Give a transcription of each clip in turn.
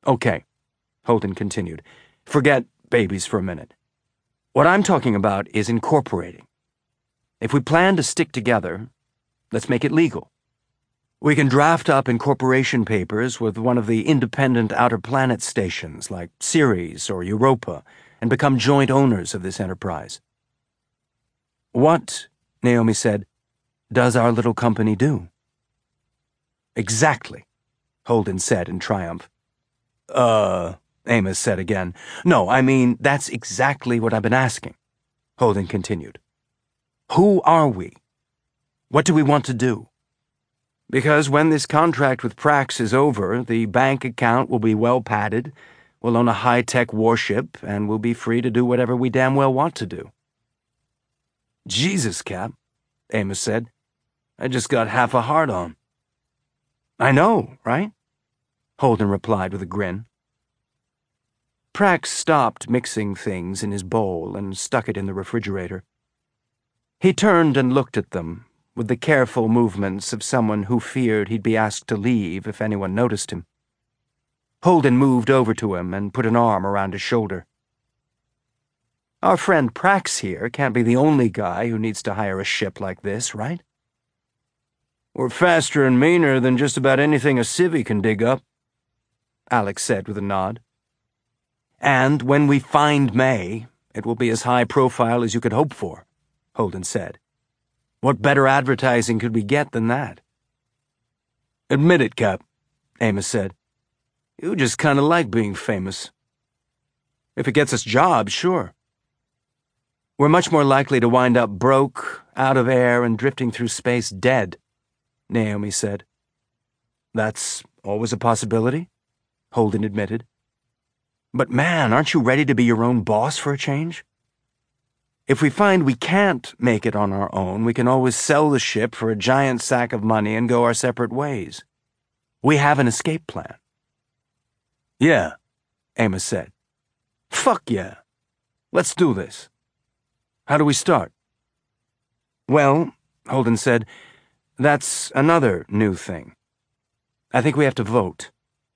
Okay, Holden continued. Forget babies for a minute. What I'm talking about is incorporating. If we plan to stick together, let's make it legal. We can draft up incorporation papers with one of the independent outer planet stations like Ceres or Europa and become joint owners of this enterprise. What, Naomi said, does our little company do? Exactly, Holden said in triumph. Amos said again. No, I mean, that's exactly what I've been asking, Holden continued. Who are we? What do we want to do? Because when this contract with Prax is over, the bank account will be well padded, we'll own a high-tech warship, and we'll be free to do whatever we damn well want to do. Jesus, Cap, Amos said. I just got half a heart on. I know, right? Holden replied with a grin. Prax stopped mixing things in his bowl and stuck it in the refrigerator. He turned and looked at them, with the careful movements of someone who feared he'd be asked to leave if anyone noticed him. Holden moved over to him and put an arm around his shoulder. Our friend Prax here can't be the only guy who needs to hire a ship like this, right? We're faster and meaner than just about anything a civvy can dig up, Alex said with a nod. And when we find May, it will be as high profile as you could hope for, Holden said. What better advertising could we get than that? Admit it, Cap, Amos said. You just kind of like being famous. If it gets us jobs, sure. We're much more likely to wind up broke, out of air, and drifting through space dead, Naomi said. That's always a possibility, Holden admitted. But man, aren't you ready to be your own boss for a change? If we find we can't make it on our own, we can always sell the ship for a giant sack of money and go our separate ways. We have an escape plan. Yeah, Amos said. Fuck yeah. Let's do this. How do we start? Well, Holden said, that's another new thing. I think we have to vote.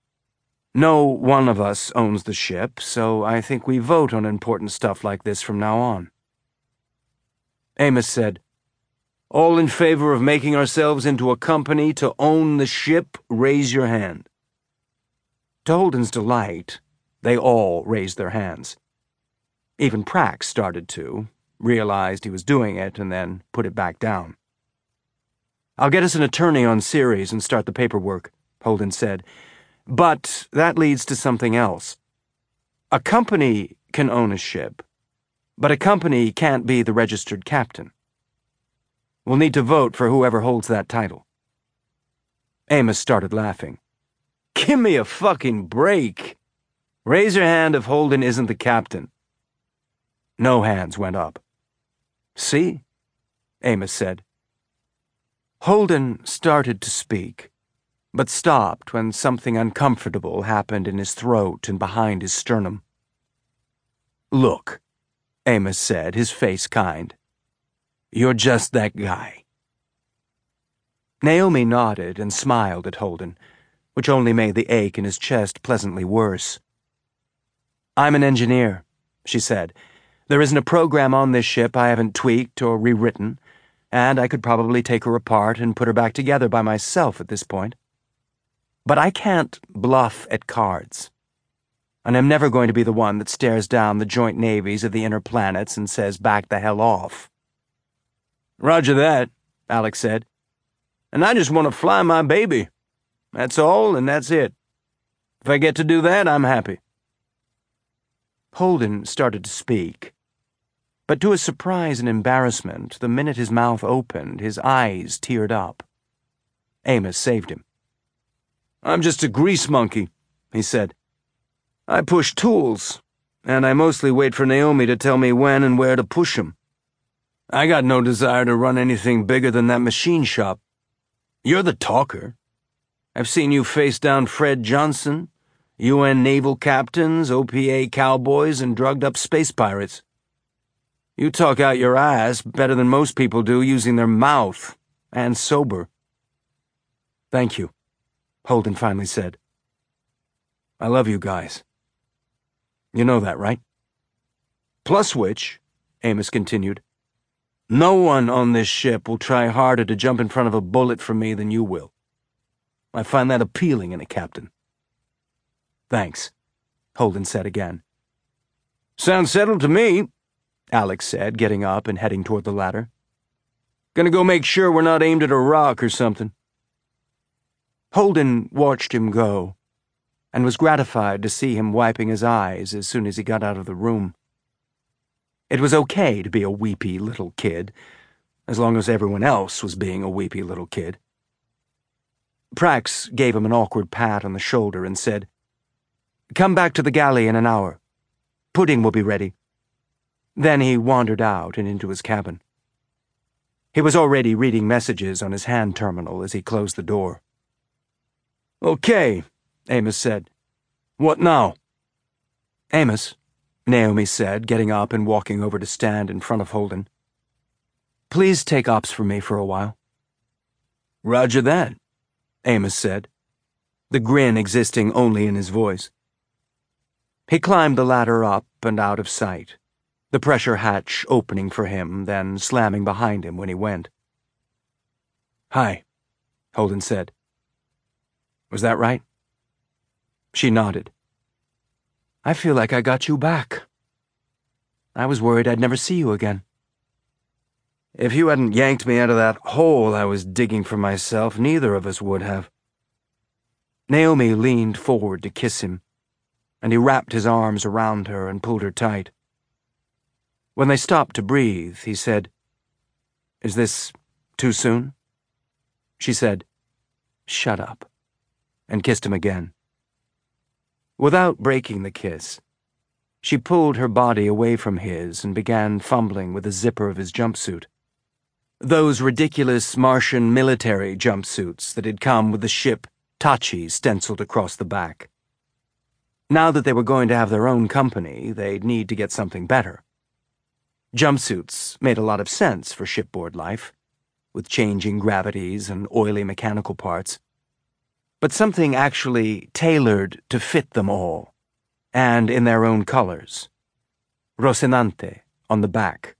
No one of us owns the ship, so I think we vote on important stuff like this from now on. Amos said, All in favor of making ourselves into a company to own the ship, raise your hand. To Holden's delight, they all raised their hands. Even Prax started to, realized he was doing it, and then put it back down. I'll get us an attorney on Ceres and start the paperwork, Holden said. But that leads to something else. A company can own a ship, but a company can't be the registered captain. We'll need to vote for whoever holds that title. Amos started laughing. Give me a fucking break. Raise your hand if Holden isn't the captain. No hands went up. See? Amos said. Holden started to speak, but stopped when something uncomfortable happened in his throat and behind his sternum. Look, Amos said, his face kind. You're just that guy. Naomi nodded and smiled at Holden, which only made the ache in his chest pleasantly worse. I'm an engineer, she said. There isn't a program on this ship I haven't tweaked or rewritten, and I could probably take her apart and put her back together by myself at this point. But I can't bluff at cards. And I'm never going to be the one that stares down the joint navies of the inner planets and says, back the hell off. Roger that, Alex said. And I just want to fly my baby. That's all, and that's it. If I get to do that, I'm happy. Holden started to speak. But to his surprise and embarrassment, the minute his mouth opened, his eyes teared up. Amos saved him. I'm just a grease monkey, he said. I push tools, and I mostly wait for Naomi to tell me when and where to push them. I got no desire to run anything bigger than that machine shop. You're the talker. I've seen you face down Fred Johnson, UN naval captains, OPA cowboys, and drugged-up space pirates. You talk out your ass better than most people do using their mouth, and sober. Thank you, Holden finally said. I love you guys. You know that, right? Plus which, Amos continued, no one on this ship will try harder to jump in front of a bullet from me than you will. I find that appealing in a captain. Thanks, Holden said again. Sounds settled to me, Alex said, getting up and heading toward the ladder. Gonna go make sure we're not aimed at a rock or something. Holden watched him go, and was gratified to see him wiping his eyes as soon as he got out of the room. It was okay to be a weepy little kid, as long as everyone else was being a weepy little kid. Prax gave him an awkward pat on the shoulder and said, "Come back to the galley in an hour. Pudding will be ready." Then he wandered out and into his cabin. He was already reading messages on his hand terminal as he closed the door. "Okay," Amos said. "What now?" "Amos," Naomi said, getting up and walking over to stand in front of Holden. "Please take ops for me for a while." "Roger that," Amos said, the grin existing only in his voice. He climbed the ladder up and out of sight, the pressure hatch opening for him, then slamming behind him when he went. "Hi," Holden said. "Was that right?" She nodded. "I feel like I got you back. I was worried I'd never see you again." "If you hadn't yanked me out of that hole I was digging for myself, neither of us would have." Naomi leaned forward to kiss him, and he wrapped his arms around her and pulled her tight. When they stopped to breathe, he said, "Is this too soon?" She said, "Shut up," and kissed him again. Without breaking the kiss, she pulled her body away from his and began fumbling with the zipper of his jumpsuit. Those ridiculous Martian military jumpsuits that had come with the ship Tachi stenciled across the back. Now that they were going to have their own company, they'd need to get something better. Jumpsuits made a lot of sense for shipboard life, with changing gravities and oily mechanical parts, but something actually tailored to fit them all, and in their own colors. Rocinante on the back.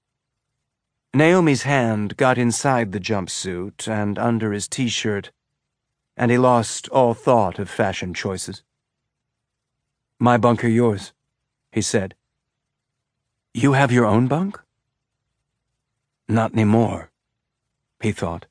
Naomi's hand got inside the jumpsuit and under his t-shirt, and he lost all thought of fashion choices. "My bunk or yours?" he said. "You have your own bunk?" Not anymore, he thought.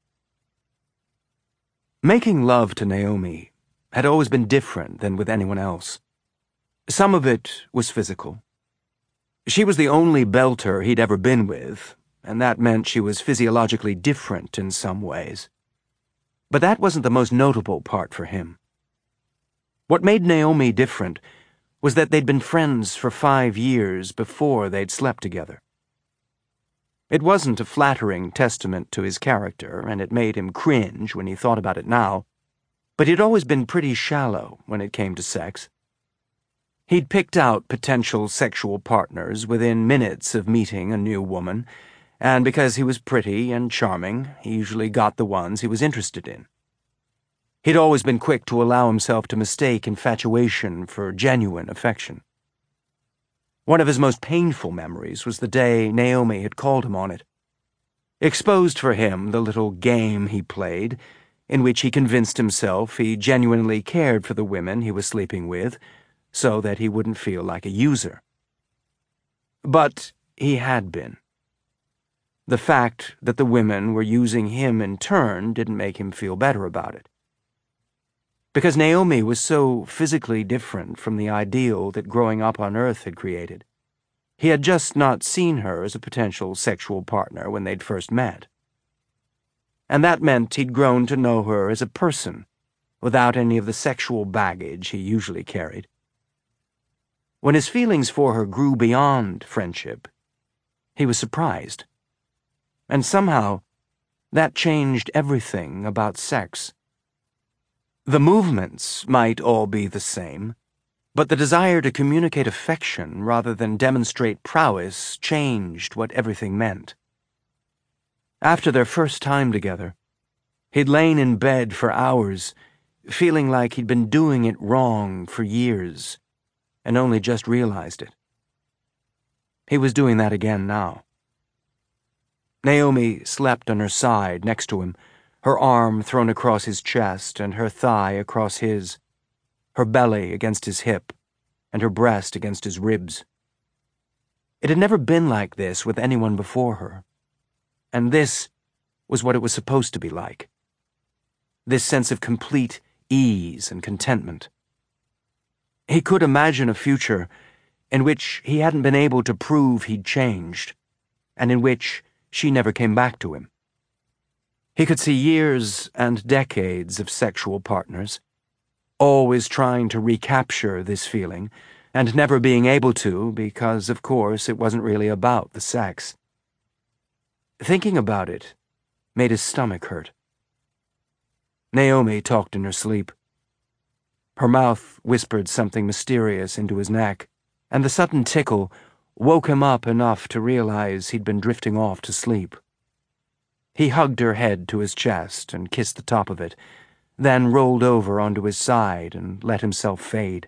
Making love to Naomi had always been different than with anyone else. Some of it was physical. She was the only belter he'd ever been with, and that meant she was physiologically different in some ways. But that wasn't the most notable part for him. What made Naomi different was that they'd been friends for 5 years before they'd slept together. It wasn't a flattering testament to his character, and it made him cringe when he thought about it now, but he'd always been pretty shallow when it came to sex. He'd picked out potential sexual partners within minutes of meeting a new woman, and because he was pretty and charming, he usually got the ones he was interested in. He'd always been quick to allow himself to mistake infatuation for genuine affection. One of his most painful memories was the day Naomi had called him on it. Exposed for him the little game he played, in which he convinced himself he genuinely cared for the women he was sleeping with, so that he wouldn't feel like a user. But he had been. The fact that the women were using him in turn didn't make him feel better about it. Because Naomi was so physically different from the ideal that growing up on Earth had created. He had just not seen her as a potential sexual partner when they'd first met. And that meant he'd grown to know her as a person, without any of the sexual baggage he usually carried. When his feelings for her grew beyond friendship, he was surprised. And somehow, that changed everything about sex. The movements might all be the same, but the desire to communicate affection rather than demonstrate prowess changed what everything meant. After their first time together, he'd lain in bed for hours, feeling like he'd been doing it wrong for years and only just realized it. He was doing that again now. Naomi slept on her side next to him, her arm thrown across his chest and her thigh across his, her belly against his hip and her breast against his ribs. It had never been like this with anyone before her, and this was what it was supposed to be like. This sense of complete ease and contentment. He could imagine a future in which he hadn't been able to prove he'd changed, and in which she never came back to him. He could see years and decades of sexual partners, always trying to recapture this feeling, and never being able to because, of course, it wasn't really about the sex. Thinking about it made his stomach hurt. Naomi talked in her sleep. Her mouth whispered something mysterious into his neck, and the sudden tickle woke him up enough to realize he'd been drifting off to sleep. He hugged her head to his chest and kissed the top of it, then rolled over onto his side and let himself fade.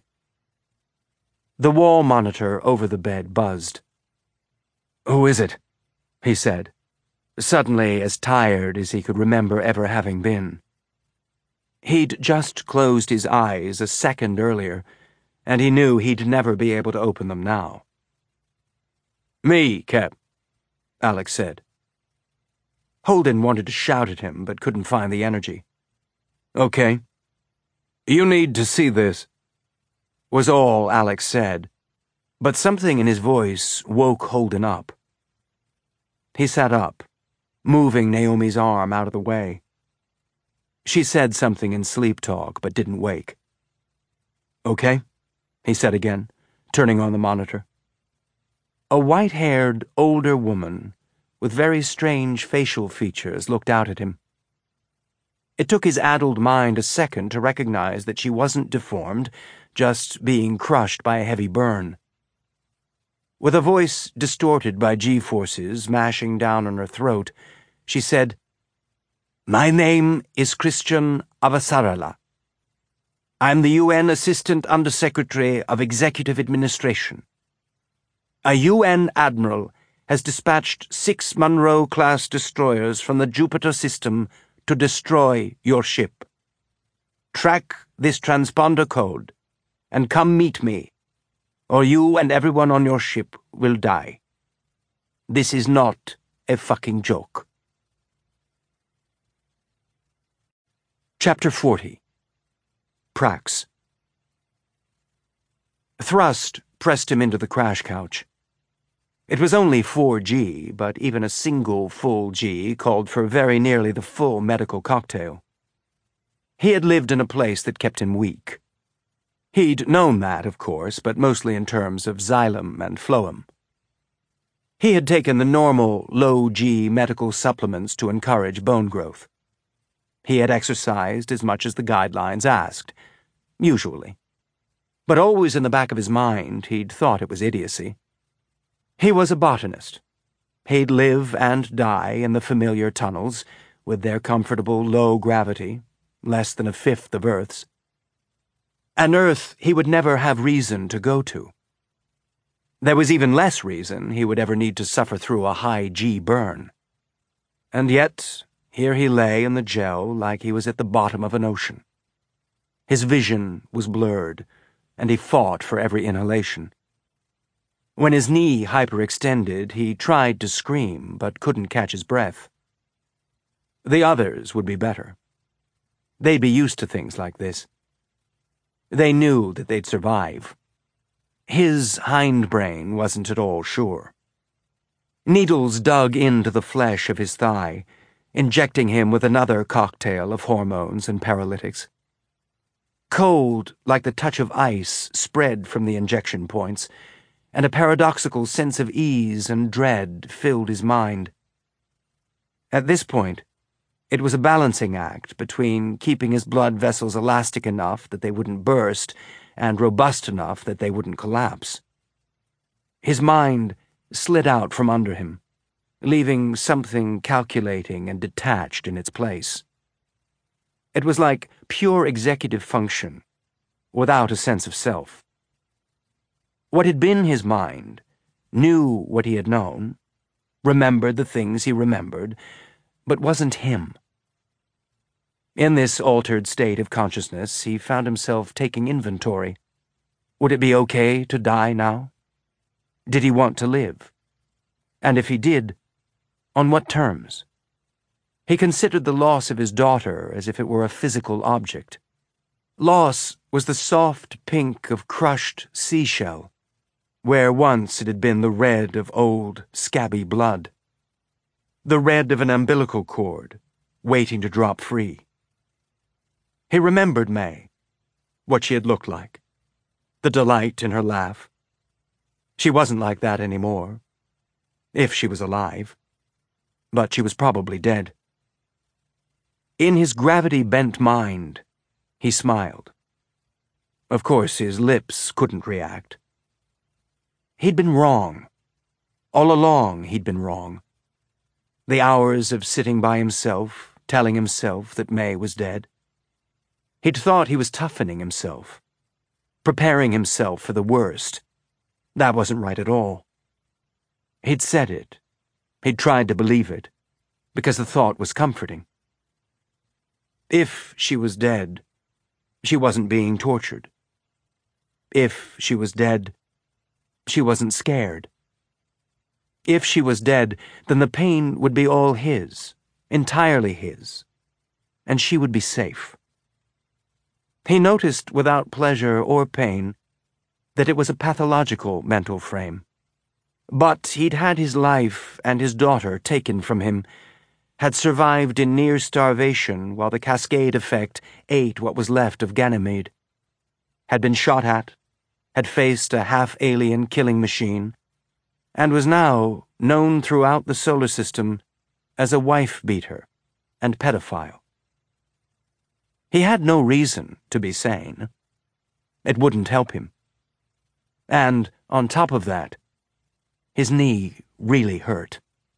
The wall monitor over the bed buzzed. "Who is it?" he said, suddenly as tired as he could remember ever having been. He'd just closed his eyes a second earlier, and he knew he'd never be able to open them now. "Me, Cap," Alex said. Holden wanted to shout at him, but couldn't find the energy. "Okay. You need to see this," was all Alex said, but something in his voice woke Holden up. He sat up, moving Naomi's arm out of the way. She said something in sleep talk, but didn't wake. "Okay," he said again, turning on the monitor. A white-haired, older woman with very strange facial features looked out at him. It took his addled mind a second to recognize that she wasn't deformed, just being crushed by a heavy burn. With a voice distorted by G-forces mashing down on her throat, she said, "My name is Christian Avasarala. I'm the UN Assistant Undersecretary of Executive Administration. A UN admiral has dispatched 6 Monroe-class destroyers from the Jupiter system to destroy your ship. Track this transponder code and come meet me, or you and everyone on your ship will die. This is not a fucking joke." Chapter 40. Prax. Thrust pressed him into the crash couch. It was only 4G, but even a single full G called for very nearly the full medical cocktail. He had lived in a place that kept him weak. He'd known that, of course, but mostly in terms of xylem and phloem. He had taken the normal low-G medical supplements to encourage bone growth. He had exercised as much as the guidelines asked, usually. But always in the back of his mind, he'd thought it was idiocy. He was a botanist. He'd live and die in the familiar tunnels, with their comfortable low gravity, less than a fifth of Earth's. An Earth he would never have reason to go to. There was even less reason he would ever need to suffer through a high-G burn. And yet, here he lay in the gel like he was at the bottom of an ocean. His vision was blurred, and he fought for every inhalation. When his knee hyperextended, he tried to scream, but couldn't catch his breath. The others would be better. They'd be used to things like this. They knew that they'd survive. His hindbrain wasn't at all sure. Needles dug into the flesh of his thigh, injecting him with another cocktail of hormones and paralytics. Cold, like the touch of ice, spread from the injection points, and a paradoxical sense of ease and dread filled his mind. At this point, it was a balancing act between keeping his blood vessels elastic enough that they wouldn't burst and robust enough that they wouldn't collapse. His mind slid out from under him, leaving something calculating and detached in its place. It was like pure executive function, without a sense of self. What had been his mind, knew what he had known, remembered the things he remembered, but wasn't him. In this altered state of consciousness, he found himself taking inventory. Would it be okay to die now? Did he want to live? And if he did, on what terms? He considered the loss of his daughter as if it were a physical object. Loss was the soft pink of crushed seashell, where once it had been the red of old, scabby blood. The red of an umbilical cord, waiting to drop free. He remembered May, what she had looked like, the delight in her laugh. She wasn't like that anymore, if she was alive, but she was probably dead. In his gravity-bent mind, he smiled. Of course, his lips couldn't react. He'd been wrong. All along, he'd been wrong. The hours of sitting by himself, telling himself that May was dead. He'd thought he was toughening himself, preparing himself for the worst. That wasn't right at all. He'd said it. He'd tried to believe it, because the thought was comforting. If she was dead, she wasn't being tortured. If she was dead, she wasn't scared. If she was dead, then the pain would be all his, entirely his, and she would be safe. He noticed without pleasure or pain that it was a pathological mental frame. But he'd had his life and his daughter taken from him, had survived in near starvation while the cascade effect ate what was left of Ganymede, had been shot at, had faced a half-alien killing machine, and was now known throughout the solar system as a wife-beater and pedophile. He had no reason to be sane. It wouldn't help him. And, on top of that, his knee really hurt.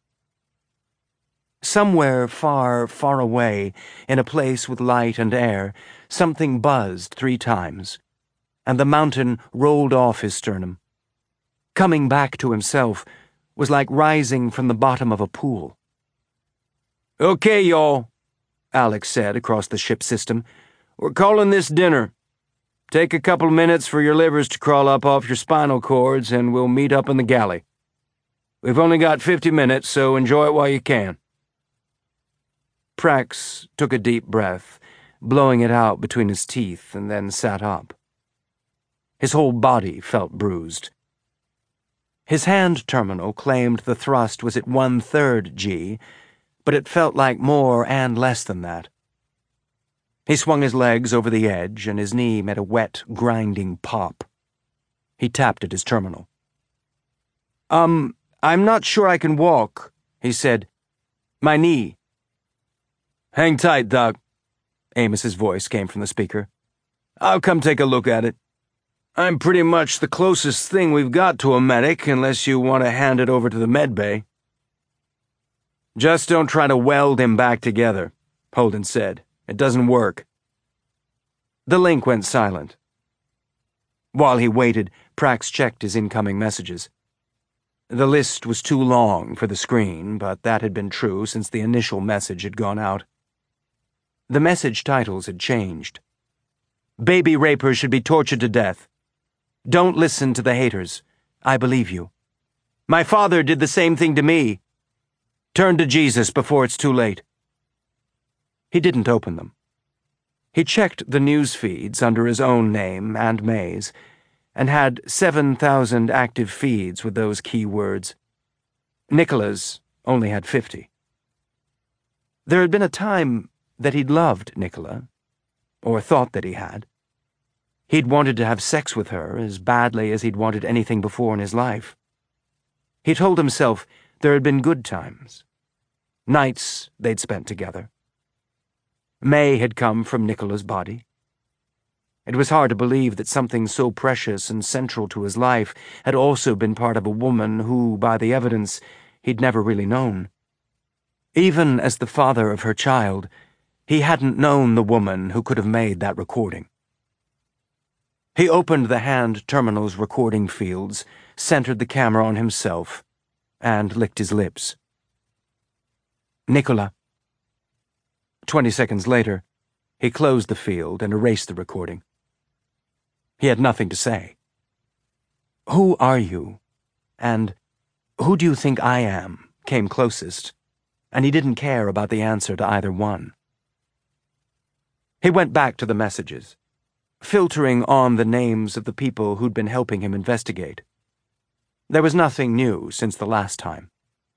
Somewhere far, far away, in a place with light and air, something buzzed 3 times, and the mountain rolled off his sternum. Coming back to himself was like rising from the bottom of a pool. "Okay, y'all," Alex said across the ship system. "We're calling this dinner. Take a couple minutes for your livers to crawl up off your spinal cords, and we'll meet up in the galley. We've only got 50 minutes, so enjoy it while you can." Prax took a deep breath, blowing it out between his teeth, and then sat up. His whole body felt bruised. His hand terminal claimed the thrust was at 1/3 G, but it felt like more and less than that. He swung his legs over the edge, and his knee made a wet, grinding pop. He tapped at his terminal. I'm not sure I can walk," he said. "My knee." "Hang tight, Doc," Amos's voice came from the speaker. "I'll come take a look at it. I'm pretty much the closest thing we've got to a medic, unless you want to hand it over to the med bay." "Just don't try to weld him back together," Holden said. "It doesn't work." The link went silent. While he waited, Prax checked his incoming messages. The list was too long for the screen, but that had been true since the initial message had gone out. The message titles had changed. "Baby rapers should be tortured to death. Don't listen to the haters. I believe you. My father did the same thing to me. Turn to Jesus before it's too late." He didn't open them. He checked the news feeds under his own name and May's, and had 7,000 active feeds with those key words. Nicola's only had 50. There had been a time that he'd loved Nicola, or thought that he had. He'd wanted to have sex with her as badly as he'd wanted anything before in his life. He told himself there had been good times, nights they'd spent together. May had come from Nicola's body. It was hard to believe that something so precious and central to his life had also been part of a woman who, by the evidence, he'd never really known. Even as the father of her child, He hadn't known the woman who could have made that recording. He opened the hand terminal's recording fields, centered the camera on himself, and licked his lips. Nicola. 20 seconds later, he closed the field and erased the recording. He had nothing to say. Who are you? And who do you think I am? Came closest, and he didn't care about the answer to either one. He went back to the messages, filtering on the names of the people who'd been helping him investigate. There was nothing new since the last time.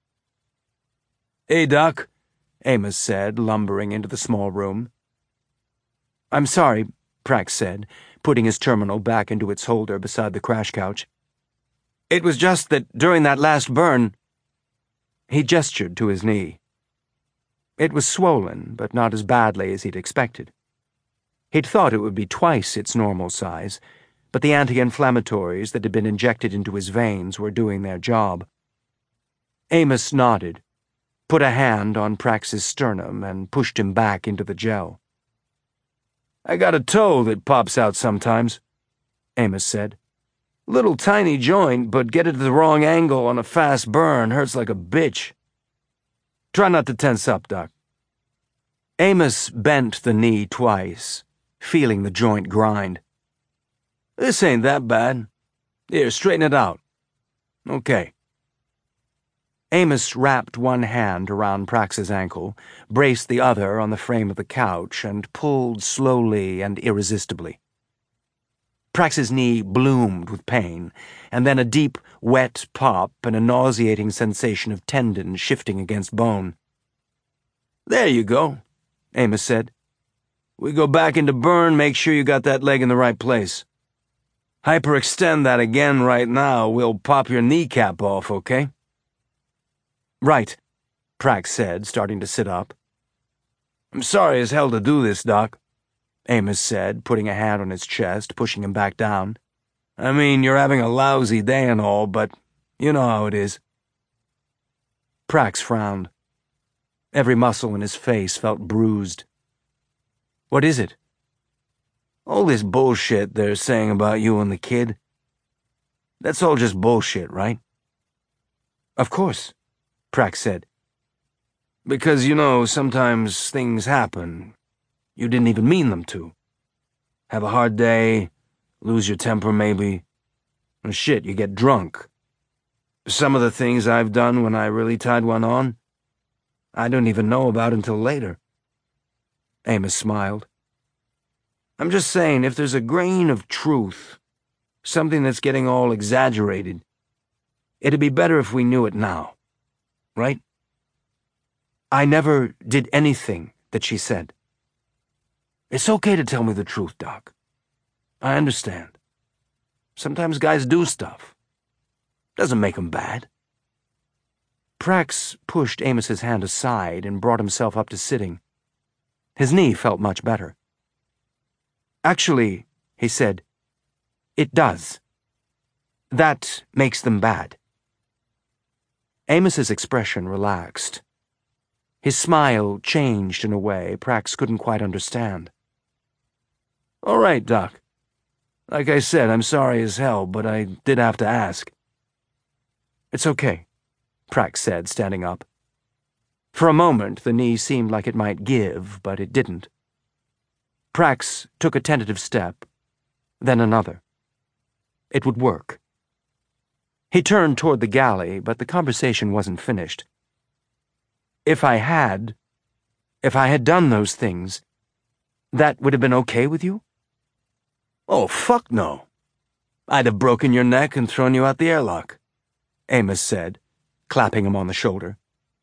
"Hey, Doc," Amos said, lumbering into the small room. "I'm sorry," Prax said, putting his terminal back into its holder beside the crash couch. "It was just that during that last burn—" He gestured to his knee. It was swollen, but not as badly as he'd expected. He'd thought it would be twice its normal size, but the anti-inflammatories that had been injected into his veins were doing their job. Amos nodded, put a hand on Prax's sternum, and pushed him back into the gel. "I got a toe that pops out sometimes," Amos said. "Little tiny joint, but get it at the wrong angle on a fast burn hurts like a bitch. Try not to tense up, Doc." Amos bent the knee twice, feeling the joint grind. "This ain't that bad. Here, straighten it out." "Okay." Amos wrapped one hand around Prax's ankle, braced the other on the frame of the couch, and pulled slowly and irresistibly. Prax's knee bloomed with pain, and then a deep, wet pop and a nauseating sensation of tendon shifting against bone. "There you go," Amos said. "We go back into burn, make sure you got that leg in the right place. Hyperextend that again right now, we'll pop your kneecap off, okay?" "Right," Prax said, starting to sit up. "I'm sorry as hell to do this, Doc," Amos said, putting a hand on his chest, pushing him back down. "I mean, you're having a lousy day and all, but you know how it is." Prax frowned. Every muscle in his face felt bruised. "What is it?" "All this bullshit they're saying about you and the kid. That's all just bullshit, right?" "Of course," Prax said. "Because, you know, sometimes things happen. You didn't even mean them to. Have a hard day, lose your temper maybe, and shit, you get drunk. Some of the things I've done when I really tied one on, I don't even know about until later." Amos smiled. "I'm just saying, if there's a grain of truth, something that's getting all exaggerated, it'd be better if we knew it now. Right?" "I never did anything that she said." "It's okay to tell me the truth, Doc. I understand. Sometimes guys do stuff. Doesn't make them bad." Prax pushed Amos's hand aside and brought himself up to sitting. His knee felt much better. "Actually," he said, "it does. That makes them bad." Amos's expression relaxed. His smile changed in a way Prax couldn't quite understand. "All right, Doc. Like I said, I'm sorry as hell, but I did have to ask." "It's okay," Prax said, standing up. For a moment, the knee seemed like it might give, but it didn't. Prax took a tentative step, then another. It would work. He turned toward the galley, but the conversation wasn't finished. If I had done those things, that would have been okay with you?" "Oh, fuck no. I'd have broken your neck and thrown you out the airlock," Amos said, clapping him on the shoulder.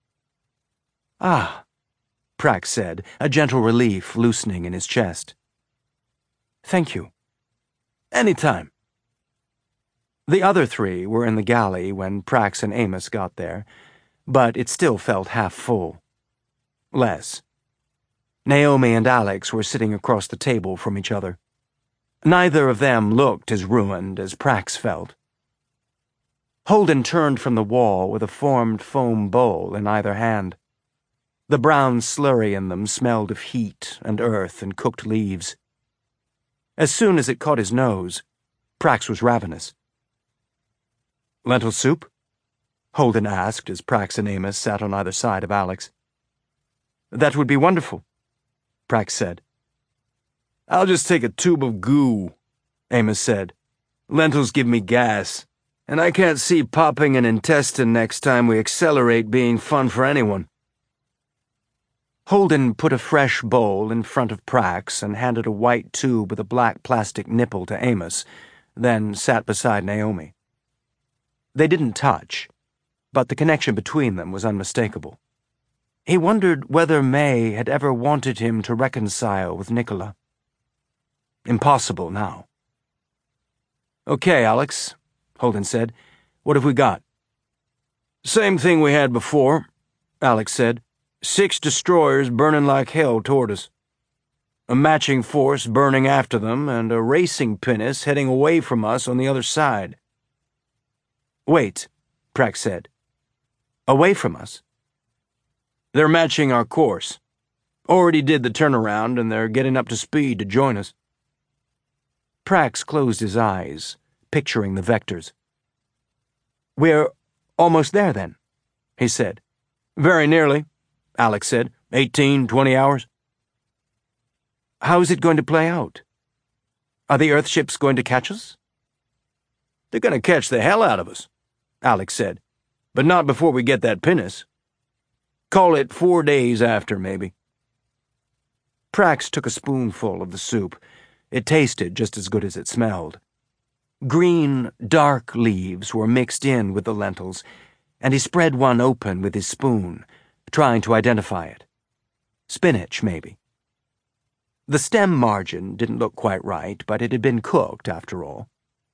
"Ah," Prax said, a gentle relief loosening in his chest. "Thank you." "Anytime." The other three were in the galley when Prax and Amos got there, but it still felt half full. Less. Naomi and Alex were sitting across the table from each other. Neither of them looked as ruined as Prax felt. Holden turned from the wall with a formed foam bowl in either hand. The brown slurry in them smelled of heat and earth and cooked leaves. As soon as it caught his nose, Prax was ravenous. "Lentil soup?" Holden asked as Prax and Amos sat on either side of Alex. "That would be wonderful," Prax said. "I'll just take a tube of goo," Amos said. "Lentils give me gas, and I can't see popping an intestine next time we accelerate being fun for anyone." Holden put a fresh bowl in front of Prax and handed a white tube with a black plastic nipple to Amos, then sat beside Naomi. They didn't touch, but the connection between them was unmistakable. He wondered whether May had ever wanted him to reconcile with Nicola. Impossible now. "Okay, Alex," Holden said. "What have we got?" "Same thing we had before," Alex said. 6 destroyers burning like hell toward us. A matching force burning after them, and a racing pinnace heading away from us on the other side." "Wait," Prax said. "Away from us?" "They're matching our course. Already did the turnaround, and they're getting up to speed to join us." Prax closed his eyes, picturing the vectors. "We're almost there, then," he said. "Very nearly," Alex said. 18, 20 hours. "How is it going to play out? Are the Earthships going to catch us?" "They're going to catch the hell out of us," Alex said. "But not before we get that pinnace. Call it 4 days after, maybe." Prax took a spoonful of the soup. It tasted just as good as it smelled. Green, dark leaves were mixed in with the lentils, and he spread one open with his spoon, trying to identify it. Spinach, maybe. The stem margin didn't look quite right, but it had been cooked, after all.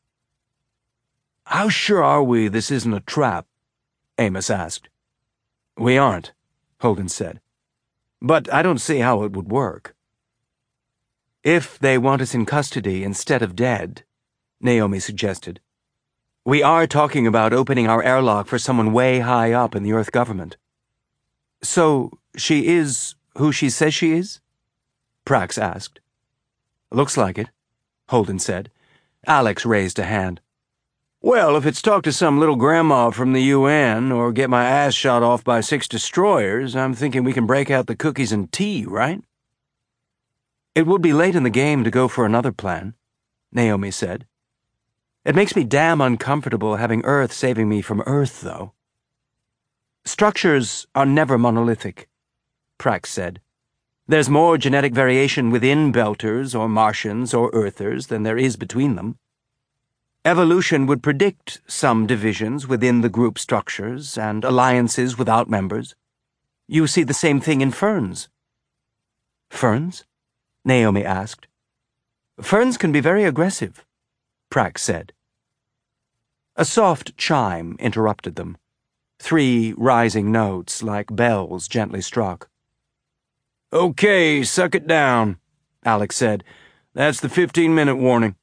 "How sure are we this isn't a trap?" Amos asked. "We aren't," Holden said. "But I don't see how it would work." "If they want us in custody instead of dead," Naomi suggested. "We are talking about opening our airlock for someone way high up in the Earth government." "So she is who she says she is?" Prax asked. "Looks like it," Holden said. Alex raised a hand. "Well, if it's talk to some little grandma from the UN or get my ass shot off by 6 destroyers, I'm thinking we can break out the cookies and tea, right?" "It would be late in the game to go for another plan," Naomi said. "It makes me damn uncomfortable having Earth saving me from Earth, though." "Structures are never monolithic," Prax said. "There's more genetic variation within Belters or Martians or Earthers than there is between them. Evolution would predict some divisions within the group structures and alliances without members. You see the same thing in ferns." "Ferns?" Naomi asked. "Ferns can be very aggressive," Prax said. A soft chime interrupted them. 3 rising notes like bells gently struck. "Okay, suck it down," Alex said. "That's the 15-minute warning."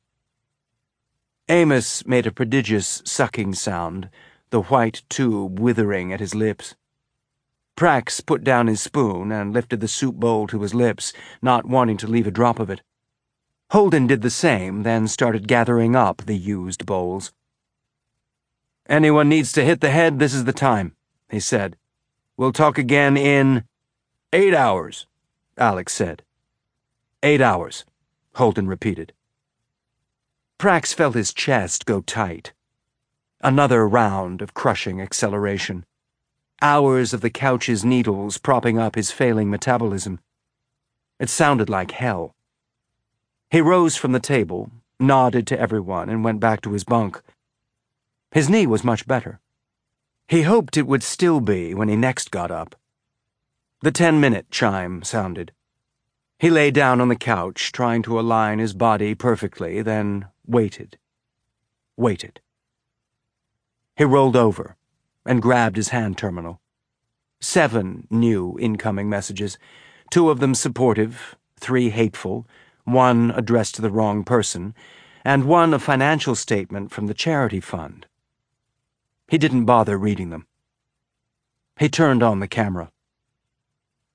Amos made a prodigious sucking sound, the white tube withering at his lips. Prax put down his spoon and lifted the soup bowl to his lips, not wanting to leave a drop of it. Holden did the same, then started gathering up the used bowls. "Anyone needs to hit the head, this is the time," he said. "We'll talk again in 8 hours, Alex said. 8 hours, Holden repeated. Prax felt his chest go tight. Another round of crushing acceleration. Hours of the couch's needles propping up his failing metabolism. It sounded like hell. He rose from the table, nodded to everyone, and went back to his bunk. His knee was much better. He hoped it would still be when he next got up. The 10-minute chime sounded. He lay down on the couch, trying to align his body perfectly, then waited. Waited. He rolled over and grabbed his hand terminal. 7 new incoming messages, 2 of them supportive, 3 hateful, 1 addressed to the wrong person, and 1 a financial statement from the charity fund. He didn't bother reading them. He turned on the camera.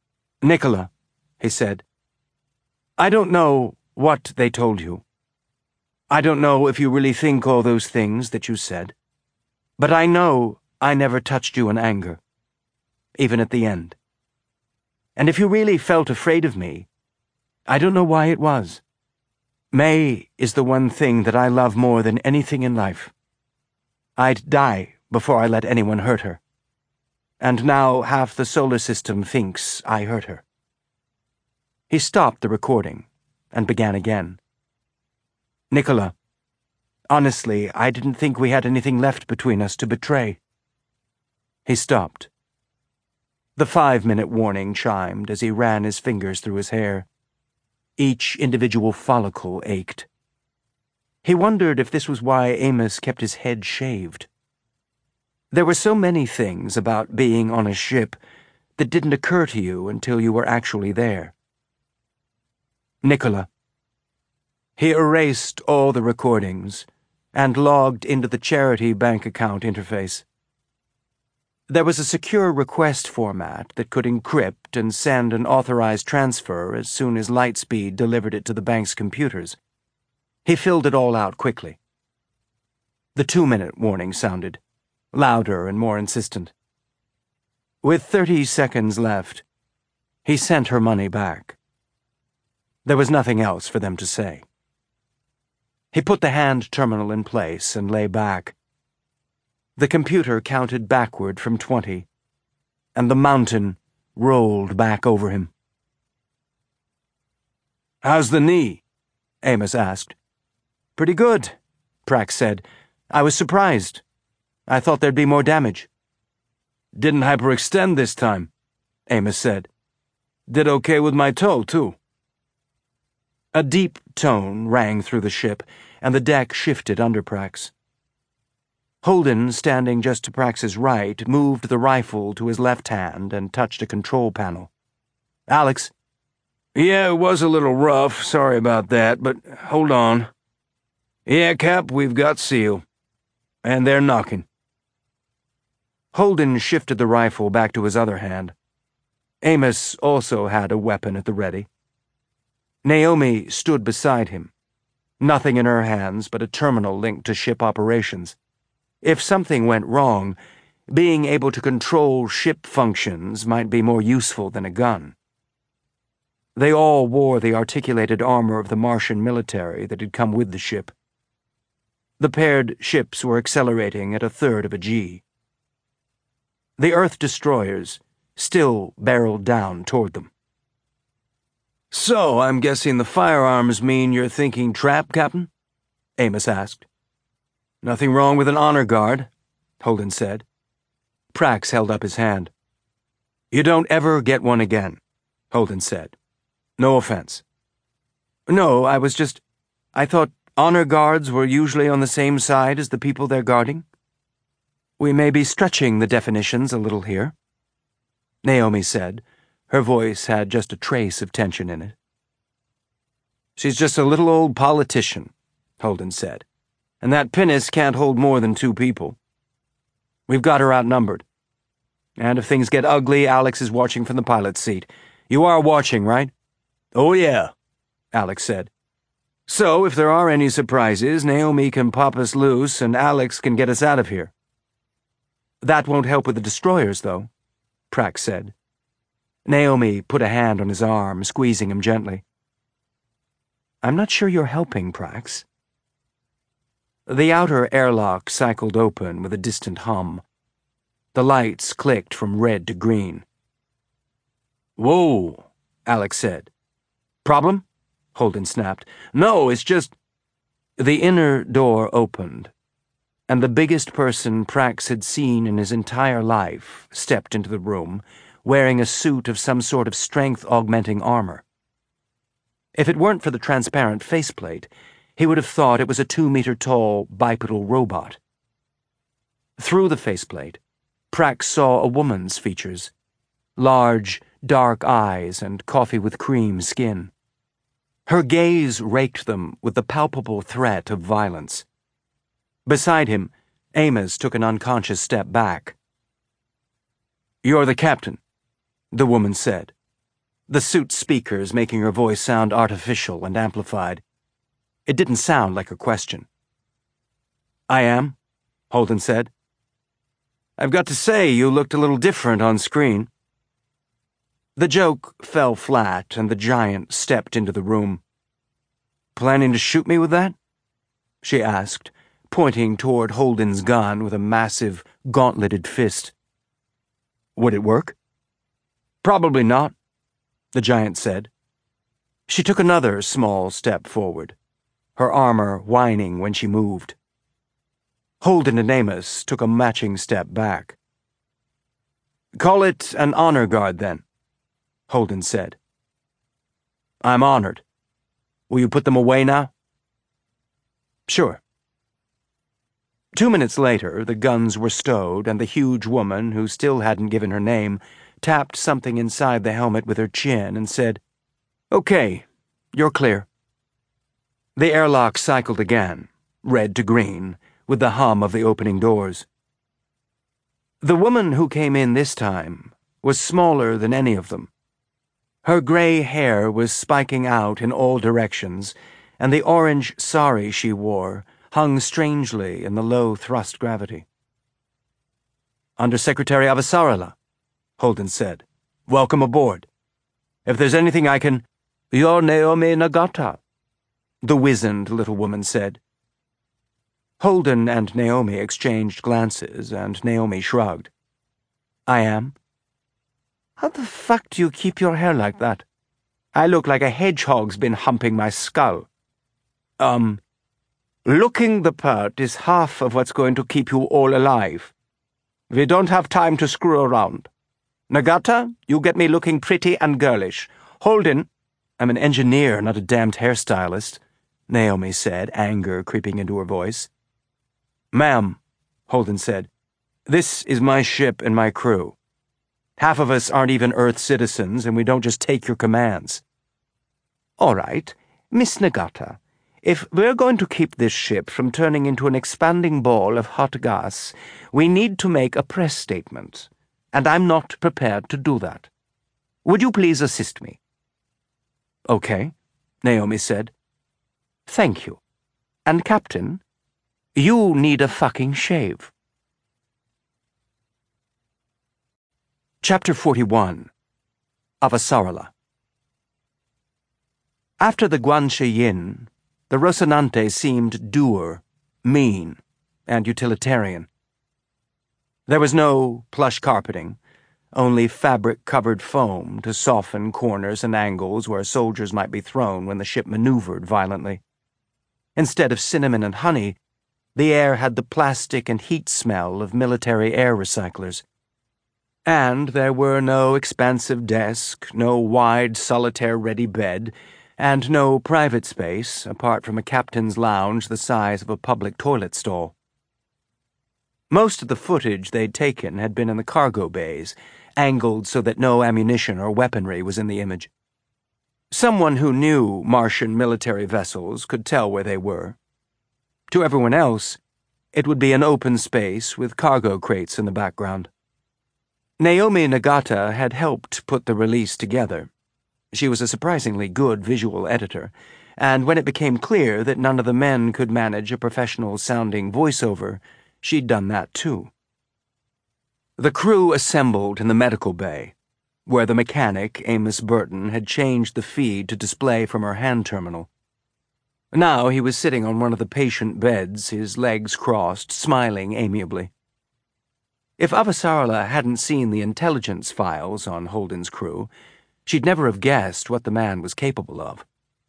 Nicola, he said, I don't know what they told you. I don't know if you really think all those things that you said. But I know I never touched you in anger, even at the end. And if you really felt afraid of me, I don't know why it was. May is the one thing that I love more than anything in life. I'd die before I let anyone hurt her. And now half the solar system thinks I hurt her. He stopped the recording and began again. Nicola, honestly, I didn't think we had anything left between us to betray. He stopped. The 5-minute warning chimed as he ran his fingers through his hair. Each individual follicle ached. He wondered if this was why Amos kept his head shaved. There were so many things about being on a ship that didn't occur to you until you were actually there. Nicola. He erased all the recordings and logged into the charity bank account interface. There was a secure request format that could encrypt and send an authorized transfer as soon as Lightspeed delivered it to the bank's computers. He filled it all out quickly. The 2-minute warning sounded, louder and more insistent. With 30 seconds left, he sent her money back. There was nothing else for them to say. He put the hand terminal in place and lay back. The computer counted backward from 20, and the mountain rolled back over him. "How's the knee?" Amos asked. "Pretty good," Prax said. "I was surprised. I thought there'd be more damage." "Didn't hyperextend this time," Amos said. "Did okay with my toe, too." A deep tone rang through the ship, and the deck shifted under Prax. Holden, standing just to Prax's right, moved the rifle to his left hand and touched a control panel. "Alex?" "Yeah, it was a little rough, sorry about that, but hold on. Yeah, Cap, we've got SEAL. And they're knocking." Holden shifted the rifle back to his other hand. Amos also had a weapon at the ready. Naomi stood beside him, nothing in her hands but a terminal linked to ship operations. If something went wrong, being able to control ship functions might be more useful than a gun. They all wore the articulated armor of the Martian military that had come with the ship. The paired ships were accelerating at 1/3 of a G. The Earth destroyers still barreled down toward them. "So, I'm guessing the firearms mean you're thinking trap, Captain?" Amos asked. "Nothing wrong with an honor guard," Holden said. Prax held up his hand. "You don't ever get one again," Holden said. "No offense." "No, I thought honor guards were usually on the same side as the people they're guarding. We may be stretching the definitions a little here," Naomi said. Her voice had just a trace of tension in it. "She's just a little old politician," Holden said. "And that pinnace can't hold more than 2 people. We've got her outnumbered. And if things get ugly, Alex is watching from the pilot's seat. You are watching, right?" "Oh, yeah," Alex said. "So, if there are any surprises, Naomi can pop us loose and Alex can get us out of here." "That won't help with the destroyers, though," Prax said. Naomi put a hand on his arm, squeezing him gently. "I'm not sure you're helping, Prax." The outer airlock cycled open with a distant hum. The lights clicked from red to green. "Whoa," Alex said. "Problem?" Holden snapped. "No, it's just—" The inner door opened, and the biggest person Prax had seen in his entire life stepped into the room, wearing a suit of some sort of strength-augmenting armor. If it weren't for the transparent faceplate, he would have thought it was a 2-meter-tall bipedal robot. Through the faceplate, Prax saw a woman's features, large, dark eyes and coffee-with-cream skin. Her gaze raked them with the palpable threat of violence. Beside him, Amos took an unconscious step back. "You're the captain," the woman said. the suit's speakers making her voice sound artificial and amplified. It didn't sound like a question. "I am," Holden said. "I've got to say, you looked a little different on screen." The joke fell flat, and the giant stepped into the room. "Planning to shoot me with that?" she asked, pointing toward Holden's gun with a massive, gauntleted fist. "Would it work?" "Probably not," the giant said. She took another small step forward, her armor whining when she moved. Holden and Amos took a matching step back. "Call it an honor guard, then," Holden said. "I'm honored. Will you put them away now?" "Sure." 2 minutes later, the guns were stowed, and the huge woman, who still hadn't given her name, tapped something inside the helmet with her chin and said, "Okay, you're clear." The airlock cycled again, red to green, with the hum of the opening doors. The woman who came in this time was smaller than any of them. Her gray hair was spiking out in all directions, and the orange sari she wore hung strangely in the low thrust gravity. "Undersecretary Avasarala," Holden said. "Welcome aboard. If there's anything I can—" "You're Naomi Nagata," the wizened little woman said. Holden and Naomi exchanged glances, and Naomi shrugged. "I am." "How the fuck do you keep your hair like that? I look like a hedgehog's been humping my skull." Looking the part is half of what's going to keep you all alive. We don't have time to screw around. Nagata, you get me looking pretty and girlish. Holden—" "I'm an engineer, not a damned hairstylist," Naomi said, anger creeping into her voice. "Ma'am," Holden said, "this is my ship and my crew. Half of us aren't even Earth citizens, and we don't just take your commands." "All right, Miss Nagata, if we're going to keep this ship from turning into an expanding ball of hot gas, we need to make a press statement, and I'm not prepared to do that. Would you please assist me?" "Okay," Naomi said. "Thank you. And Captain, you need a fucking shave." Chapter 41. Avasarala. After the Guanxi Yin, the Rocinante seemed dour, mean, and utilitarian. There was no plush carpeting, only fabric-covered foam to soften corners and angles where soldiers might be thrown when the ship maneuvered violently. Instead of cinnamon and honey, the air had the plastic and heat smell of military air recyclers. And there were no expansive desk, no wide solitaire-ready bed, and no private space apart from a captain's lounge the size of a public toilet stall. Most of the footage they'd taken had been in the cargo bays, angled so that no ammunition or weaponry was in the image. Someone who knew Martian military vessels could tell where they were. To everyone else, it would be an open space with cargo crates in the background. Naomi Nagata had helped put the release together. She was a surprisingly good visual editor, and when it became clear that none of the men could manage a professional-sounding voiceover, she'd done that too. The crew assembled in the medical bay, where the mechanic, Amos Burton, had changed the feed to display from her hand terminal. Now he was sitting on one of the patient beds, his legs crossed, smiling amiably. If Avasarala hadn't seen the intelligence files on Holden's crew, she'd never have guessed what the man was capable of.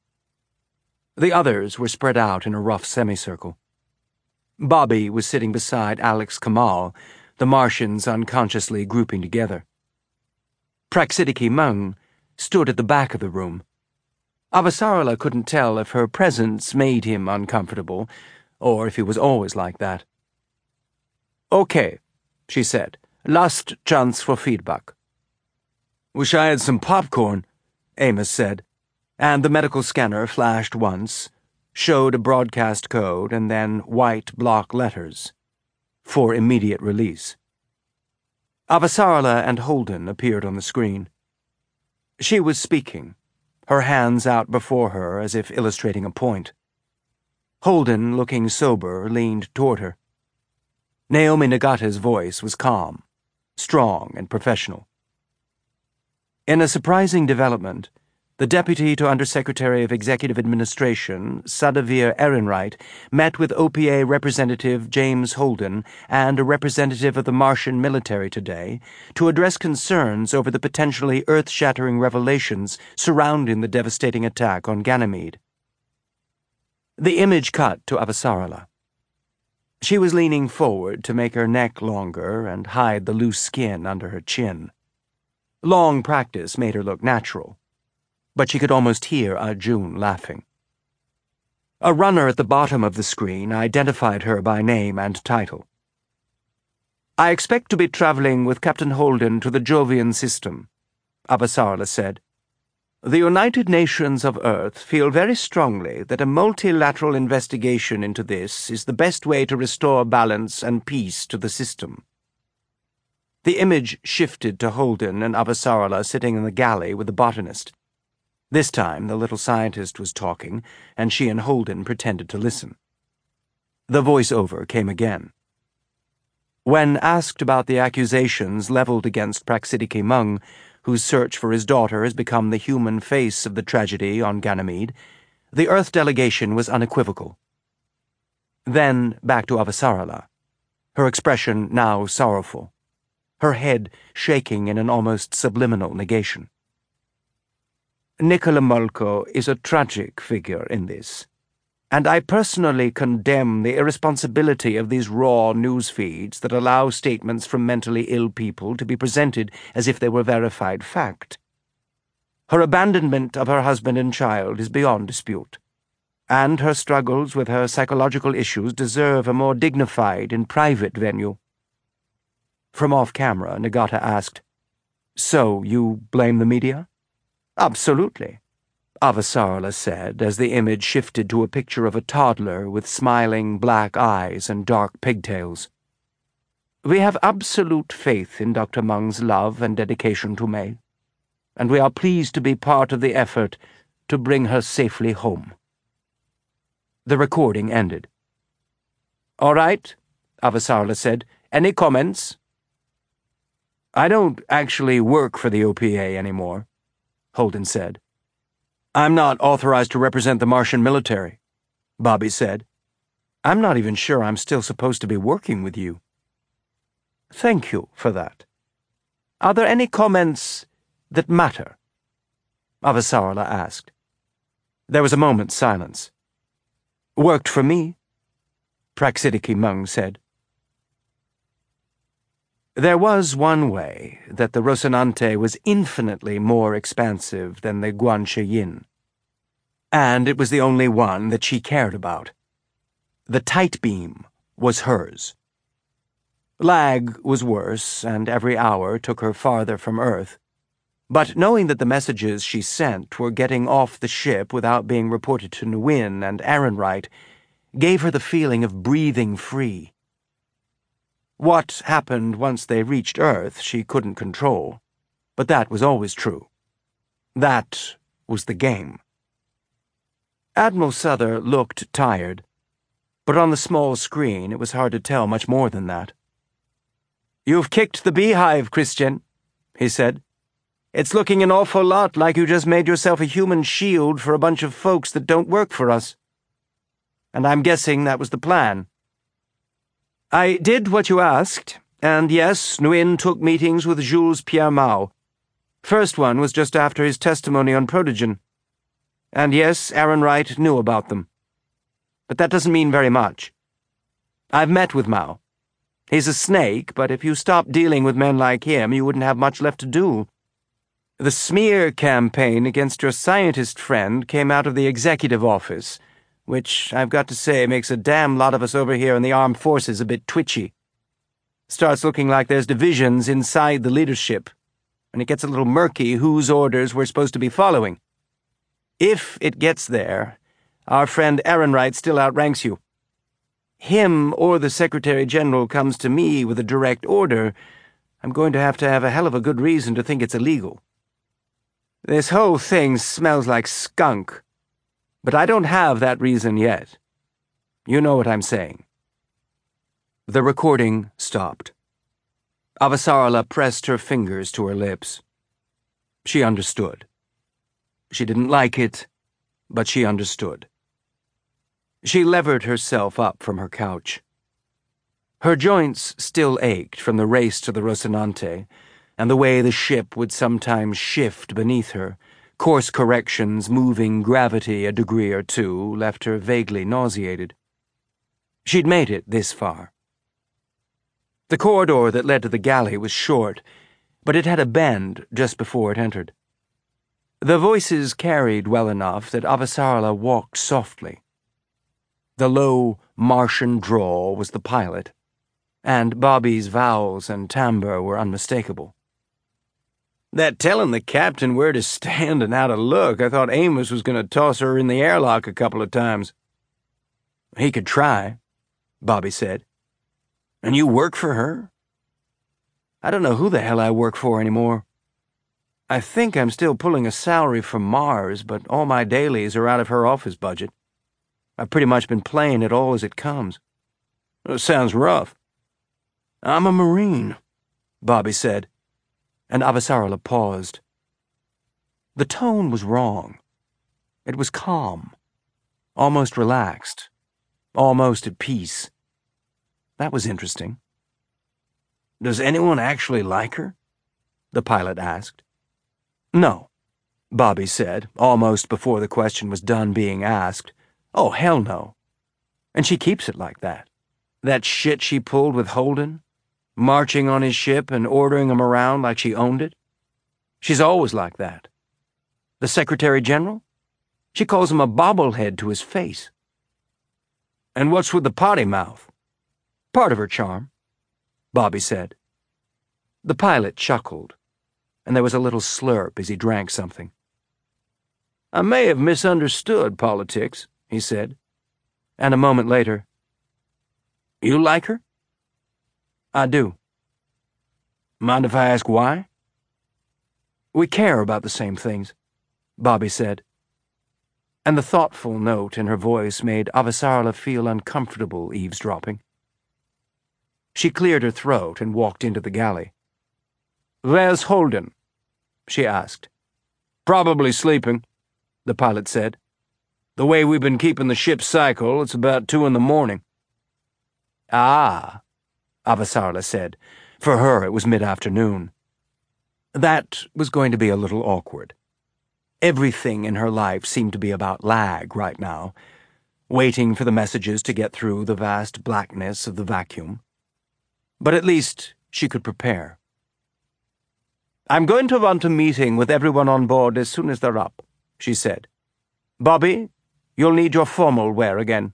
The others were spread out in a rough semicircle. Bobby was sitting beside Alex Kamal, the Martians unconsciously grouping together. Praxidiki Meng stood at the back of the room. Avasarala couldn't tell if her presence made him uncomfortable, or if he was always like that. "Okay," she said. "Last chance for feedback." "Wish I had some popcorn," Amos said, and the medical scanner flashed once, showed a broadcast code, and then white block letters. For immediate release. Avasarala and Holden appeared on the screen. She was speaking, her hands out before her as if illustrating a point. Holden, looking sober, leaned toward her. Naomi Nagata's voice was calm, strong and professional. In a surprising development, the Deputy to Undersecretary of Executive Administration, Sadavir Ehrenreich, met with OPA Representative James Holden and a representative of the Martian military today to address concerns over the potentially earth-shattering revelations surrounding the devastating attack on Ganymede. The image cut to Avasarala. She was leaning forward to make her neck longer and hide the loose skin under her chin. Long practice made her look natural, but she could almost hear Arjun laughing. A runner at the bottom of the screen identified her by name and title. "I expect to be traveling with Captain Holden to the Jovian system," Avasarala said. "The United Nations of Earth feel very strongly that a multilateral investigation into this is the best way to restore balance and peace to the system." The image shifted to Holden and Avasarala sitting in the galley with the botanist. This time the little scientist was talking, and she and Holden pretended to listen. The voice-over came again. When asked about the accusations leveled against Praxidiki Mung, whose search for his daughter has become the human face of the tragedy on Ganymede, the Earth delegation was unequivocal. Then back to Avasarala, her expression now sorrowful, her head shaking in an almost subliminal negation. "Nicola Mulco is a tragic figure in this, and I personally condemn the irresponsibility of these raw news feeds that allow statements from mentally ill people to be presented as if they were verified fact. Her abandonment of her husband and child is beyond dispute, and her struggles with her psychological issues deserve a more dignified and private venue." From off-camera, Nagata asked, "So you blame the media?" "Absolutely," Avasarala said as the image shifted to a picture of a toddler with smiling black eyes and dark pigtails. "We have absolute faith in Dr. Mung's love and dedication to May, and we are pleased to be part of the effort to bring her safely home." The recording ended. "All right," Avasarala said. "Any comments?" "I don't actually work for the OPA anymore," Holden said. "I'm not authorized to represent the Martian military," Bobby said. "I'm not even sure I'm still supposed to be working with you." "Thank you for that. Are there any comments that matter?" Avasarala asked. There was a moment's silence. "Worked for me," Praxidiki Mung said. There was one way that the Rocinante was infinitely more expansive than the Guanche Yin. And it was the only one that she cared about. The tight beam was hers. Lag was worse, and every hour took her farther from Earth. But knowing that the messages she sent were getting off the ship without being reported to Nguyen and Ehrenreich gave her the feeling of breathing free. What happened once they reached Earth she couldn't control, but that was always true. That was the game. Admiral Souther looked tired, but on the small screen it was hard to tell much more than that. "You've kicked the beehive, Christian," he said. "It's looking an awful lot like you just made yourself a human shield for a bunch of folks that don't work for us. And I'm guessing that was the plan." "I did what you asked, and yes, Nguyen took meetings with Jules Pierre Mao. First one was just after his testimony on Protogen. And yes, Ehrenreich knew about them. But that doesn't mean very much. I've met with Mao. He's a snake, but if you stopped dealing with men like him, you wouldn't have much left to do. The smear campaign against your scientist friend came out of the executive office, which, I've got to say, makes a damn lot of us over here in the armed forces a bit twitchy. Starts looking like there's divisions inside the leadership, and it gets a little murky whose orders we're supposed to be following. If it gets there, our friend Ehrenreich still outranks you. Him or the Secretary General comes to me with a direct order, I'm going to have a hell of a good reason to think it's illegal." This whole thing smells like skunk, but I don't have that reason yet. You know what I'm saying." The recording stopped. Avasarala pressed her fingers to her lips. She understood. She didn't like it, but she understood. She levered herself up from her couch. Her joints still ached from the race to the Rocinante, and the way the ship would sometimes shift beneath her. Course corrections moving gravity a degree or two left her vaguely nauseated. She'd made it this far. The corridor that led to the galley was short, but it had a bend just before it entered. The voices carried well enough that Avasarala walked softly. The low Martian drawl was the pilot, and Bobby's vowels and timbre were unmistakable. "That telling the captain where to stand and how to look, I thought Amos was going to toss her in the airlock a couple of times." "He could try," Bobby said. "And you work for her?" "I don't know who the hell I work for anymore. I think I'm still pulling a salary from Mars, but all my dailies are out of her office budget. I've pretty much been playing it all as it comes." "It sounds rough." "I'm a Marine," Bobby said, and Avasarala paused. The tone was wrong. It was calm, almost relaxed, almost at peace. That was interesting. "Does anyone actually like her?" the pilot asked. "No," Bobby said, almost before the question was done being asked. "Oh, hell no. And she keeps it like that. That shit she pulled with Holden, marching on his ship and ordering him around like she owned it. She's always like that. The Secretary General? She calls him a bobblehead to his face." "And what's with the potty mouth?" "Part of her charm," Bobby said. The pilot chuckled, and there was a little slurp as he drank something. "I may have misunderstood politics," he said, and a moment later, "You like her?" "I do." "Mind if I ask why?" "We care about the same things," Bobby said, and the thoughtful note in her voice made Avasarala feel uncomfortable eavesdropping. She cleared her throat and walked into the galley. "Where's Holden?" she asked. "Probably sleeping," the pilot said. "The way we've been keeping the ship cycle, it's about 2 a.m. "Ah," Avasarala said. For her, it was mid-afternoon. That was going to be a little awkward. Everything in her life seemed to be about lag right now, waiting for the messages to get through the vast blackness of the vacuum. But at least she could prepare. "I'm going to want a meeting with everyone on board as soon as they're up," she said. "Bobby, you'll need your formal wear again."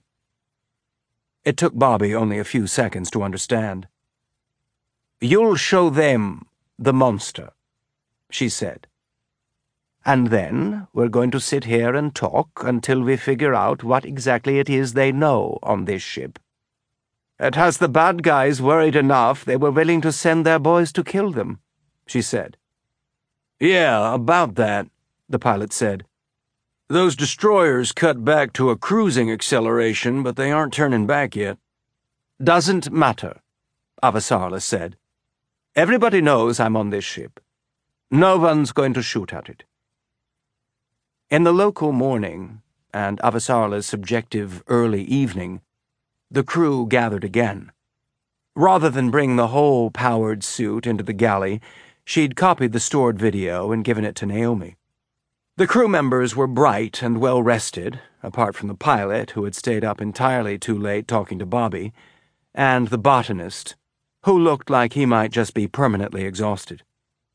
It took Bobby only a few seconds to understand. "You'll show them the monster," she said. "And then we're going to sit here and talk until we figure out what exactly it is they know on this ship. It has the bad guys worried enough they were willing to send their boys to kill them," she said. "Yeah, about that," the pilot said. "Those destroyers cut back to a cruising acceleration, but they aren't turning back yet." "Doesn't matter," Avasarala said. "Everybody knows I'm on this ship. No one's going to shoot at it." In the local morning, and Avasarala's subjective early evening, the crew gathered again. Rather than bring the whole powered suit into the galley, she'd copied the stored video and given it to Naomi. The crew members were bright and well-rested, apart from the pilot, who had stayed up entirely too late talking to Bobby, and the botanist, who looked like he might just be permanently exhausted.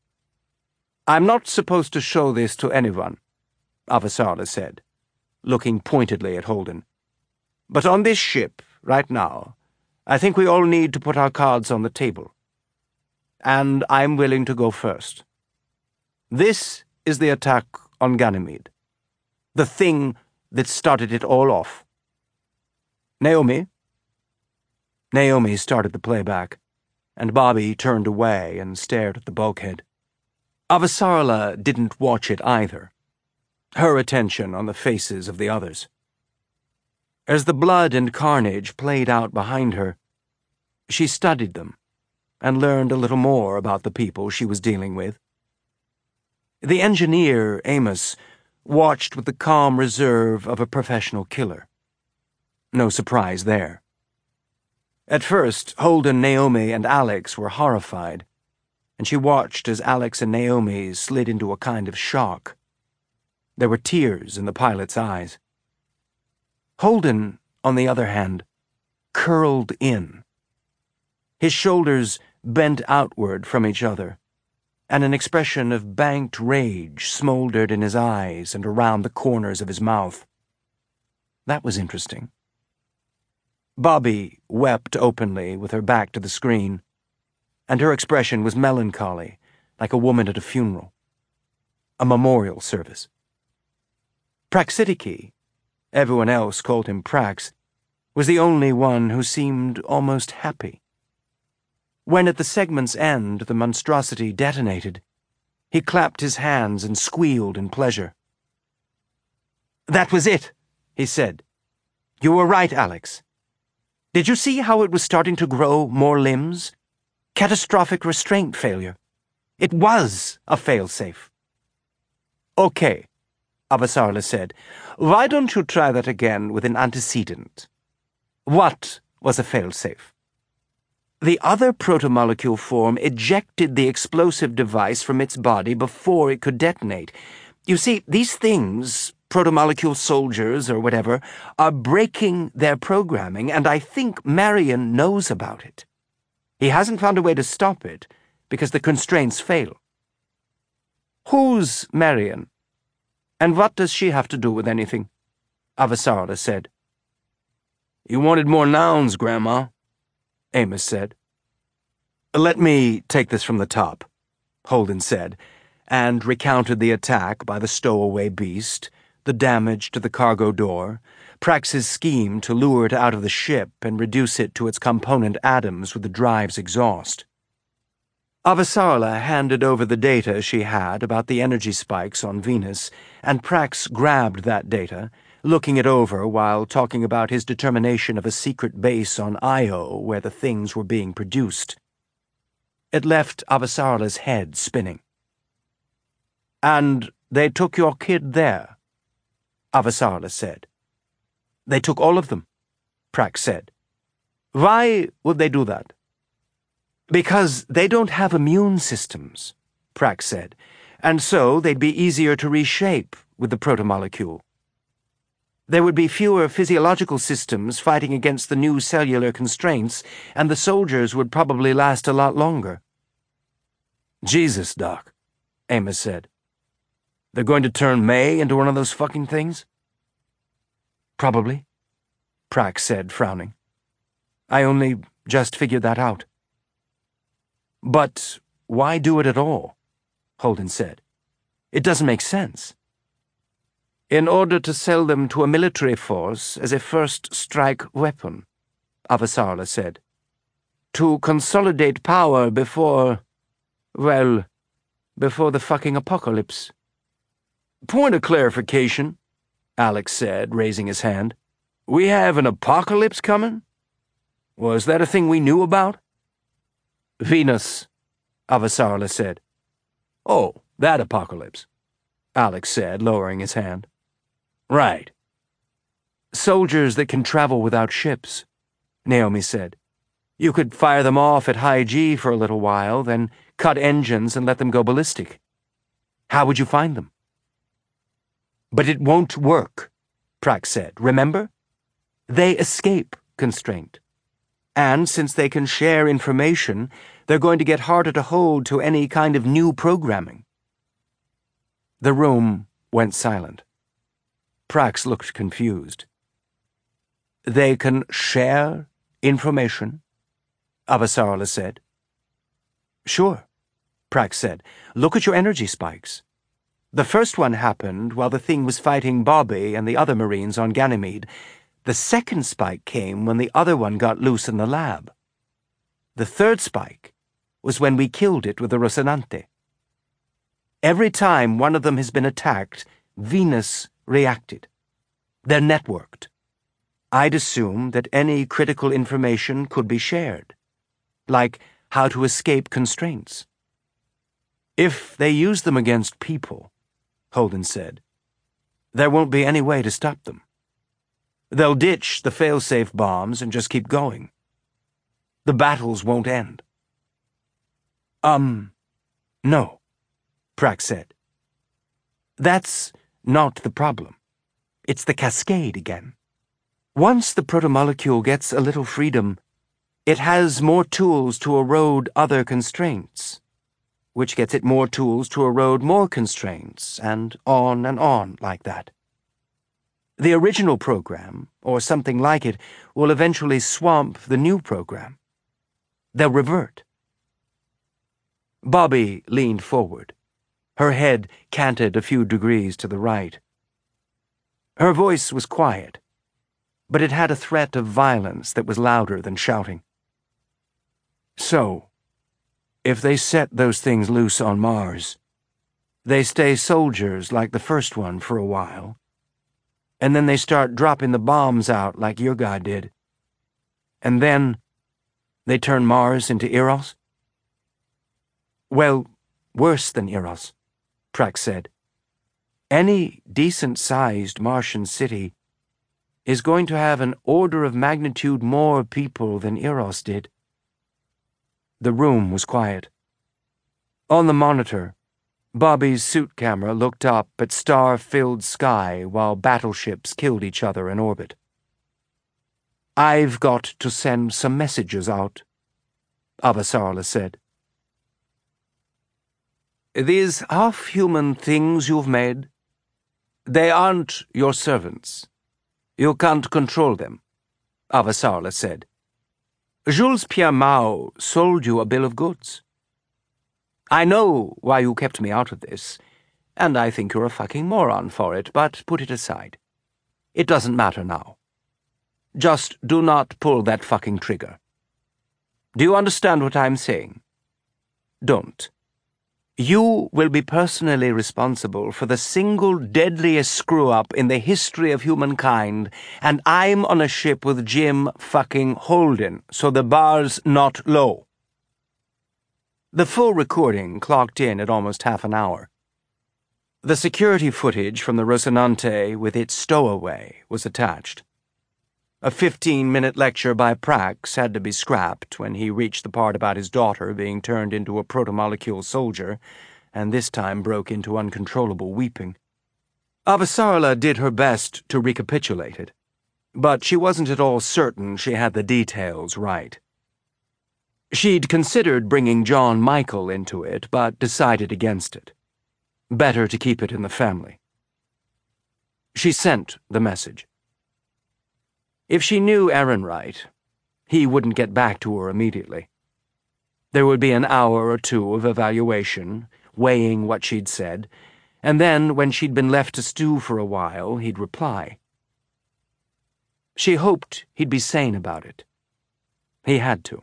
"I'm not supposed to show this to anyone," Avasarala said, looking pointedly at Holden. "But on this ship, right now, I think we all need to put our cards on the table. And I'm willing to go first. This is the attack on Ganymede. The thing that started it all off. Naomi?" Naomi started the playback, and Bobby turned away and stared at the bulkhead. Avasarala didn't watch it either, her attention on the faces of the others. As the blood and carnage played out behind her, she studied them and learned a little more about the people she was dealing with. The engineer, Amos, watched with the calm reserve of a professional killer. No surprise there. At first, Holden, Naomi, and Alex were horrified, and she watched as Alex and Naomi slid into a kind of shock. There were tears in the pilot's eyes. Holden, on the other hand, curled in. His shoulders bent outward from each other, and an expression of banked rage smoldered in his eyes and around the corners of his mouth. That was interesting. Bobby wept openly with her back to the screen, and her expression was melancholy, like a woman at a funeral. A memorial service. Praxitiki, everyone else called him Prax, was the only one who seemed almost happy. When at the segment's end the monstrosity detonated, he clapped his hands and squealed in pleasure. "That was it," he said. "You were right, Alex. Did you see how it was starting to grow more limbs? Catastrophic restraint failure. It was a failsafe." "Okay," Avasarala said. "Why don't you try that again with an antecedent? What was a failsafe?" "The other protomolecule form ejected the explosive device from its body before it could detonate. You see, these things, protomolecule soldiers or whatever, are breaking their programming, and I think Marion knows about it. He hasn't found a way to stop it because the constraints fail." "Who's Marion? And what does she have to do with anything?" Avasarala said. "You wanted more nouns, Grandma," Amos said. "Let me take this from the top," Holden said, and recounted the attack by the stowaway beast, the damage to the cargo door, Prax's scheme to lure it out of the ship and reduce it to its component atoms with the drive's exhaust. Avasarala handed over the data she had about the energy spikes on Venus, and Prax grabbed that data, looking it over while talking about his determination of a secret base on Io where the things were being produced. It left Avasarala's head spinning. "And they took your kid there?" Avasarala said. "They took all of them," Prax said. "Why would they do that?" "Because they don't have immune systems," Prax said, "and so they'd be easier to reshape with the protomolecule. There would be fewer physiological systems fighting against the new cellular constraints, and the soldiers would probably last a lot longer." "Jesus, Doc," Amos said. "They're going to turn May into one of those fucking things?" "Probably," Prax said, frowning. "I only just figured that out." "But why do it at all?" Holden said. "It doesn't make sense." "In order to sell them to a military force as a first strike weapon," Avasarala said. "To consolidate power before the fucking apocalypse." "Point of clarification," Alex said, raising his hand. "We have an apocalypse coming? Was that a thing we knew about?" "Venus," Avasarala said. "Oh, that apocalypse," Alex said, lowering his hand. "Right." "Soldiers that can travel without ships," Naomi said. "You could fire them off at high G for a little while, then cut engines and let them go ballistic. How would you find them?" "But it won't work," Prax said. "Remember? They escape constraint. And since they can share information, they're going to get harder to hold to any kind of new programming." The room went silent. Prax looked confused. "They can share information?" Avasarala said. "Sure," Prax said. "Look at your energy spikes. The first one happened while the thing was fighting Bobby and the other Marines on Ganymede. The second spike came when the other one got loose in the lab. The third spike was when we killed it with the Rocinante." Every time one of them has been attacked, Venus reacted. They're networked. I'd assume that any critical information could be shared, like how to escape constraints. If they use them against people, Holden said, there won't be any way to stop them. They'll ditch the fail-safe bombs and just keep going. The battles won't end. No, Prax said. That's not the problem. It's the cascade again. Once the protomolecule gets a little freedom, it has more tools to erode other constraints, which gets it more tools to erode more constraints, and on like that. The original program, or something like it, will eventually swamp the new program. They'll revert. Bobby leaned forward. Her head canted a few degrees to the right. Her voice was quiet, but it had a threat of violence that was louder than shouting. So, if they set those things loose on Mars, they stay soldiers like the first one for a while, and then they start dropping the bombs out like your guy did, and then they turn Mars into Eros? Well, worse than Eros, Prax said. Any decent-sized Martian city is going to have an order of magnitude more people than Eros did. The room was quiet. On the monitor, Bobby's suit camera looked up at star-filled sky while battleships killed each other in orbit. I've got to send some messages out, Avasarala said. These half-human things you've made, they aren't your servants. You can't control them, Avasarala said. Jules Pierre Mao sold you a bill of goods. I know why you kept me out of this, and I think you're a fucking moron for it, but put it aside. It doesn't matter now. Just do not pull that fucking trigger. Do you understand what I'm saying? Don't. You will be personally responsible for the single deadliest screw-up in the history of humankind, and I'm on a ship with Jim fucking Holden, so the bar's not low. The full recording clocked in at almost half an hour. The security footage from the Rocinante with its stowaway was attached. A 15-minute lecture by Prax had to be scrapped when he reached the part about his daughter being turned into a protomolecule soldier, and this time broke into uncontrollable weeping. Avasarala did her best to recapitulate it, but she wasn't at all certain she had the details right. She'd considered bringing John Michael into it, but decided against it. Better to keep it in the family. She sent the message. If she knew Aaron right, he wouldn't get back to her immediately. There would be an hour or two of evaluation, weighing what she'd said, and then, when she'd been left to stew for a while, he'd reply. She hoped he'd be sane about it. He had to.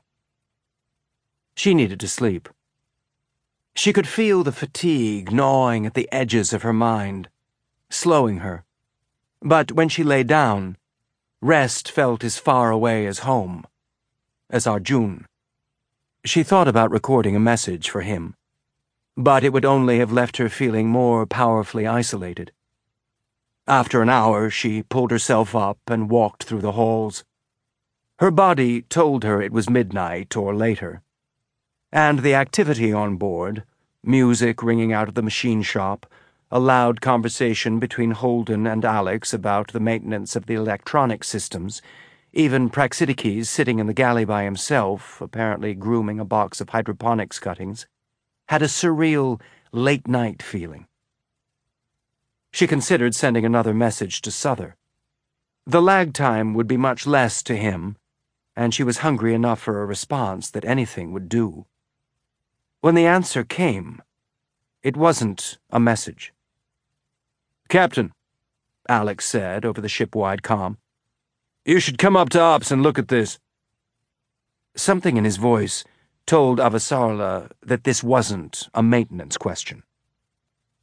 She needed to sleep. She could feel the fatigue gnawing at the edges of her mind, slowing her. But when she lay down, rest felt as far away as home, as Arjun. She thought about recording a message for him, but it would only have left her feeling more powerfully isolated. After an hour, she pulled herself up and walked through the halls. Her body told her it was midnight or later, and the activity on board, music ringing out of the machine shop, a loud conversation between Holden and Alex about the maintenance of the electronic systems, even Praxidikes sitting in the galley by himself, apparently grooming a box of hydroponics cuttings, had a surreal, late-night feeling. She considered sending another message to Souther. The lag time would be much less to him, and she was hungry enough for a response that anything would do. When the answer came, it wasn't a message. "Captain," Alex said over the ship-wide comm, "you should come up to ops and look at this." Something in his voice told Avasarala that this wasn't a maintenance question.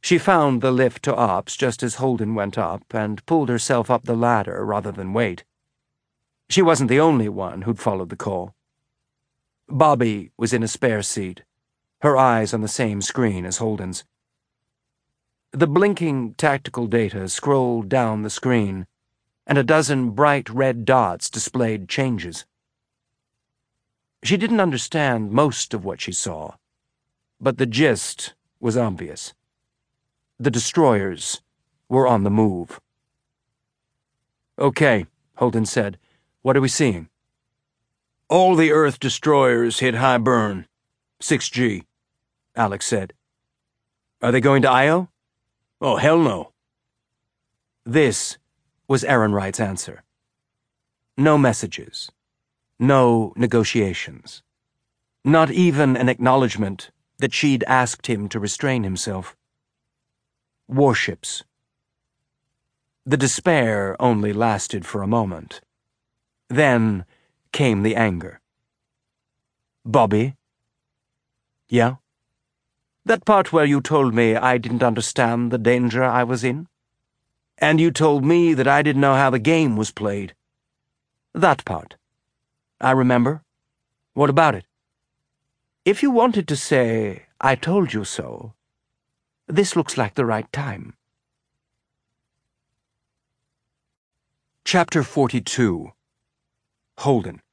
She found the lift to ops just as Holden went up and pulled herself up the ladder rather than wait. She wasn't the only one who'd followed the call. Bobby was in a spare seat, her eyes on the same screen as Holden's. The blinking tactical data scrolled down the screen, and a dozen bright red dots displayed changes. She didn't understand most of what she saw, but the gist was obvious. The destroyers were on the move. "Okay," Holden said. "What are we seeing?" "All the Earth destroyers hit high burn. 6G, Alex said. "Are they going to Io?" "Oh, hell no." This was Ehrenreit's answer. No messages. No negotiations. Not even an acknowledgement that she'd asked him to restrain himself. Warships. The despair only lasted for a moment. Then came the anger. "Bobby?" "Yeah?" "That part where you told me I didn't understand the danger I was in? And you told me that I didn't know how the game was played. That part. I remember. What about it? If you wanted to say, 'I told you so,' this looks like the right time." Chapter 42. Holden.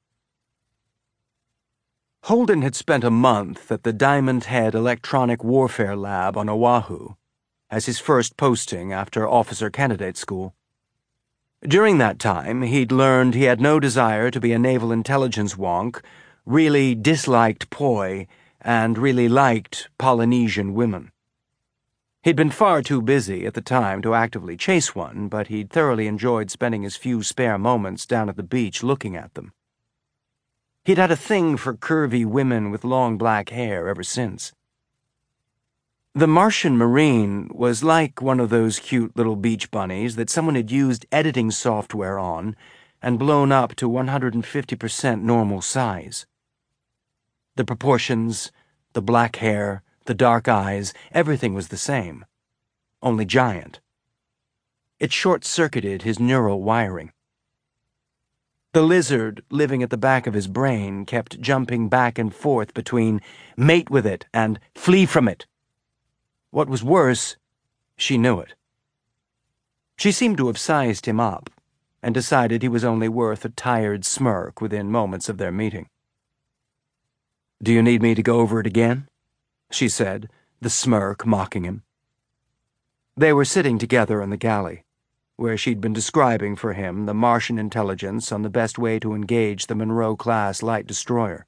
Holden had spent a month at the Diamond Head Electronic Warfare Lab on Oahu, as his first posting after officer candidate school. During that time, he'd learned he had no desire to be a naval intelligence wonk, really disliked poi, and really liked Polynesian women. He'd been far too busy at the time to actively chase one, but he'd thoroughly enjoyed spending his few spare moments down at the beach looking at them. He'd had a thing for curvy women with long black hair ever since. The Martian Marine was like one of those cute little beach bunnies that someone had used editing software on and blown up to 150% normal size. The proportions, the black hair, the dark eyes, everything was the same, only giant. It short-circuited his neural wiring. The lizard living at the back of his brain kept jumping back and forth between mate with it and flee from it. What was worse, she knew it. She seemed to have sized him up and decided he was only worth a tired smirk within moments of their meeting. "Do you need me to go over it again?" she said, the smirk mocking him. They were sitting together in the galley, where she'd been describing for him the Martian intelligence on the best way to engage the Monroe-class light destroyer.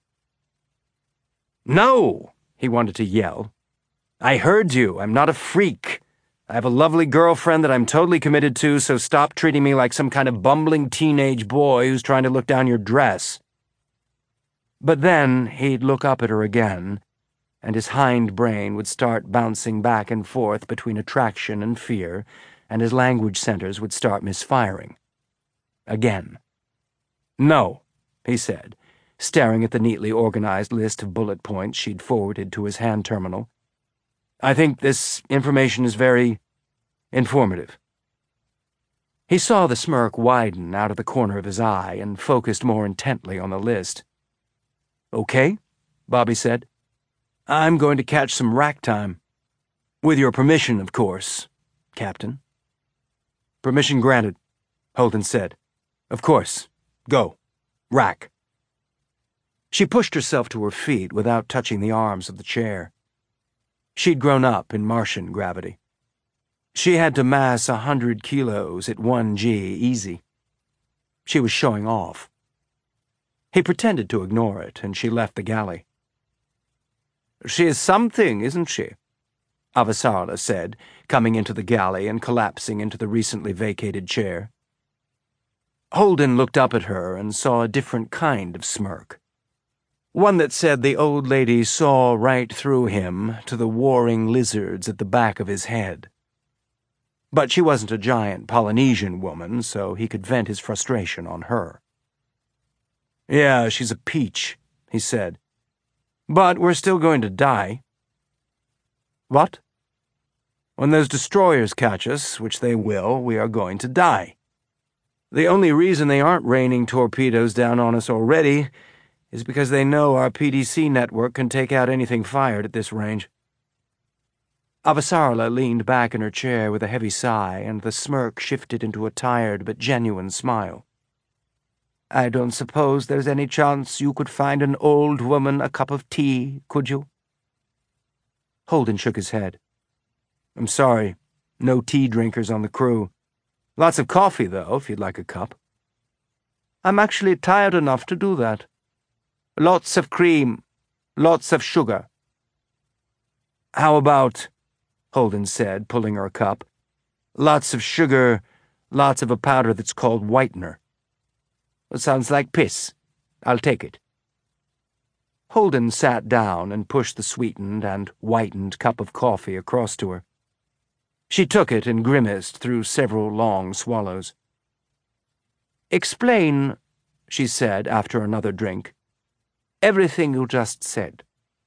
"No!" he wanted to yell. "I heard you. I'm not a freak. I have a lovely girlfriend that I'm totally committed to, so stop treating me like some kind of bumbling teenage boy who's trying to look down your dress." But then he'd look up at her again, and his hind brain would start bouncing back and forth between attraction and fear, and his language centers would start misfiring. Again. "No," he said, staring at the neatly organized list of bullet points she'd forwarded to his hand terminal. "I think this information is very informative." He saw the smirk widen out of the corner of his eye and focused more intently on the list. "Okay," Bobby said. "I'm going to catch some rack time. With your permission, of course, Captain." "Permission granted," Holden said. "Of course. Go. Rack." She pushed herself to her feet without touching the arms of the chair. She'd grown up in Martian gravity. She had to mass 100 kilos at 1G easy. She was showing off. He pretended to ignore it, and she left the galley. "She is something, isn't she?" Avasarala said, coming into the galley and collapsing into the recently vacated chair. Holden looked up at her and saw a different kind of smirk. One that said the old lady saw right through him to the warring lizards at the back of his head. But she wasn't a giant Polynesian woman, so he could vent his frustration on her. "Yeah, she's a peach," he said. "But we're still going to die." "What?" When those destroyers catch us, which they will, we are going to die. The only reason they aren't raining torpedoes down on us already is because they know our PDC network can take out anything fired at this range." Avasarala leaned back in her chair with a heavy sigh, and the smirk shifted into a tired but genuine smile. "I don't suppose there's any chance you could find an old woman a cup of tea, could you?" Holden shook his head. "I'm sorry, no tea drinkers on the crew. Lots of coffee, though, if you'd like a cup." "I'm actually tired enough to do that. Lots of cream, lots of sugar." "How about," Holden said, pulling her a cup, "lots of sugar, lots of a powder that's called whitener?" "It sounds like piss. I'll take it." Holden sat down and pushed the sweetened and whitened cup of coffee across to her. She took it and grimaced through several long swallows. "Explain," she said after another drink, "everything you just said."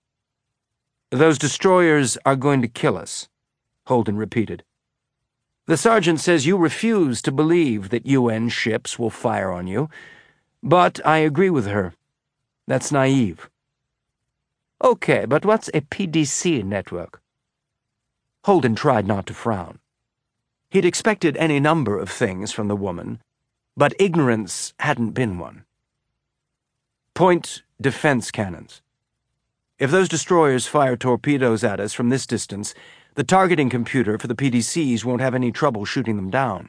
"Those destroyers are going to kill us," Holden repeated. "The sergeant says you refuse to believe that UN ships will fire on you, but I agree with her. That's naive." "Okay, but what's a PDC network?" Holden tried not to frown. He'd expected any number of things from the woman, but ignorance hadn't been one. "Point defense cannons. If those destroyers fire torpedoes at us from this distance, the targeting computer for the PDCs won't have any trouble shooting them down.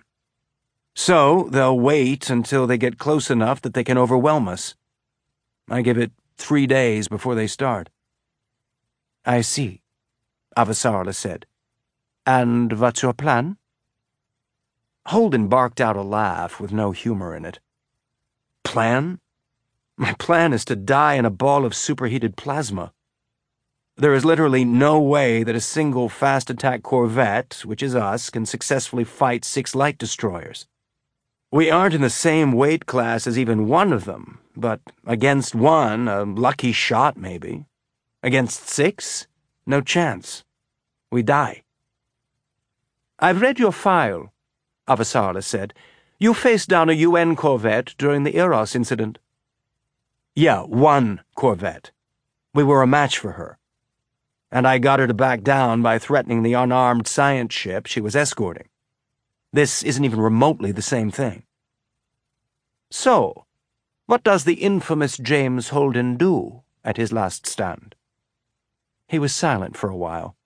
So they'll wait until they get close enough that they can overwhelm us. I give it 3 days before they start." "I see," Avasarala said. "And what's your plan?" Holden barked out a laugh with no humor in it. "Plan? My plan is to die in a ball of superheated plasma. There is literally no way that a single fast attack corvette, which is us, can successfully fight 6 light destroyers. We aren't in the same weight class as even one of them, but against one, a lucky shot maybe. Against 6, no chance. We die." "I've read your file," Avasarala said. "You faced down a UN corvette during the Eros incident." "Yeah, one corvette. We were a match for her. And I got her to back down by threatening the unarmed science ship she was escorting. This isn't even remotely the same thing." "So, what does the infamous James Holden do at his last stand?" He was silent for a while.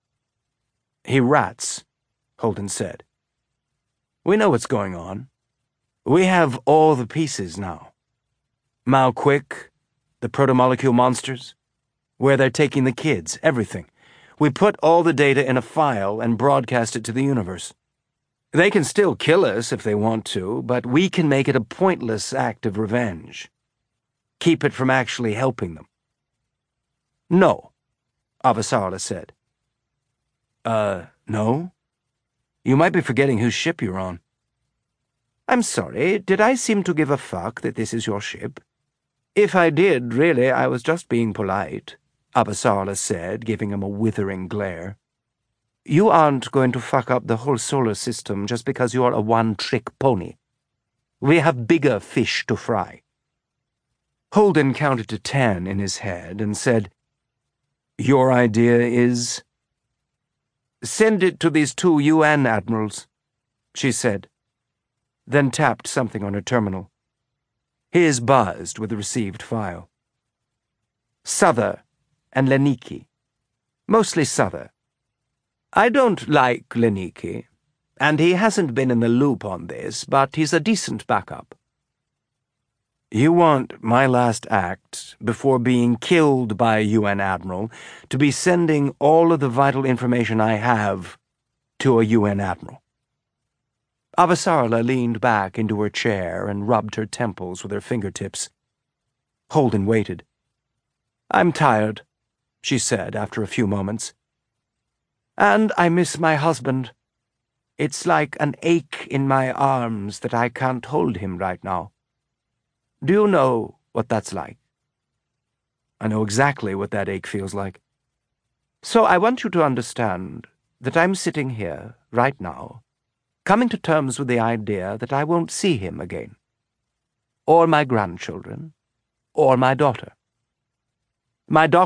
"He rats," Holden said. "We know what's going on. We have all the pieces now. Mal Quick, the protomolecule monsters, where they're taking the kids, everything. We put all the data in a file and broadcast it to the universe. They can still kill us if they want to, but we can make it a pointless act of revenge. Keep it from actually helping them." "No," Avasarala said. No? You might be forgetting whose ship you're on." "I'm sorry, did I seem to give a fuck that this is your ship?" "If I did, really, I was just being polite," Avasarala said, giving him a withering glare. "You aren't going to fuck up the whole solar system just because you're a one-trick pony. We have bigger fish to fry." Holden counted to 10 in his head and said, "Your idea is?" "Send it to these 2 UN admirals," she said, then tapped something on her terminal. His buzzed with the received file. "Souther and Leniki. Mostly Souther. I don't like Leniki, and he hasn't been in the loop on this, but he's a decent backup." "You want my last act, before being killed by a UN admiral, to be sending all of the vital information I have to a UN admiral." Avasarala leaned back into her chair and rubbed her temples with her fingertips. Holden waited. "I'm tired," she said after a few moments. "And I miss my husband. It's like an ache in my arms that I can't hold him right now. Do you know what that's like?" "I know exactly what that ache feels like." "So I want you to understand, that I'm sitting here, right now, coming to terms with the idea that I won't see him again. Or my grandchildren, or my daughter. My doctor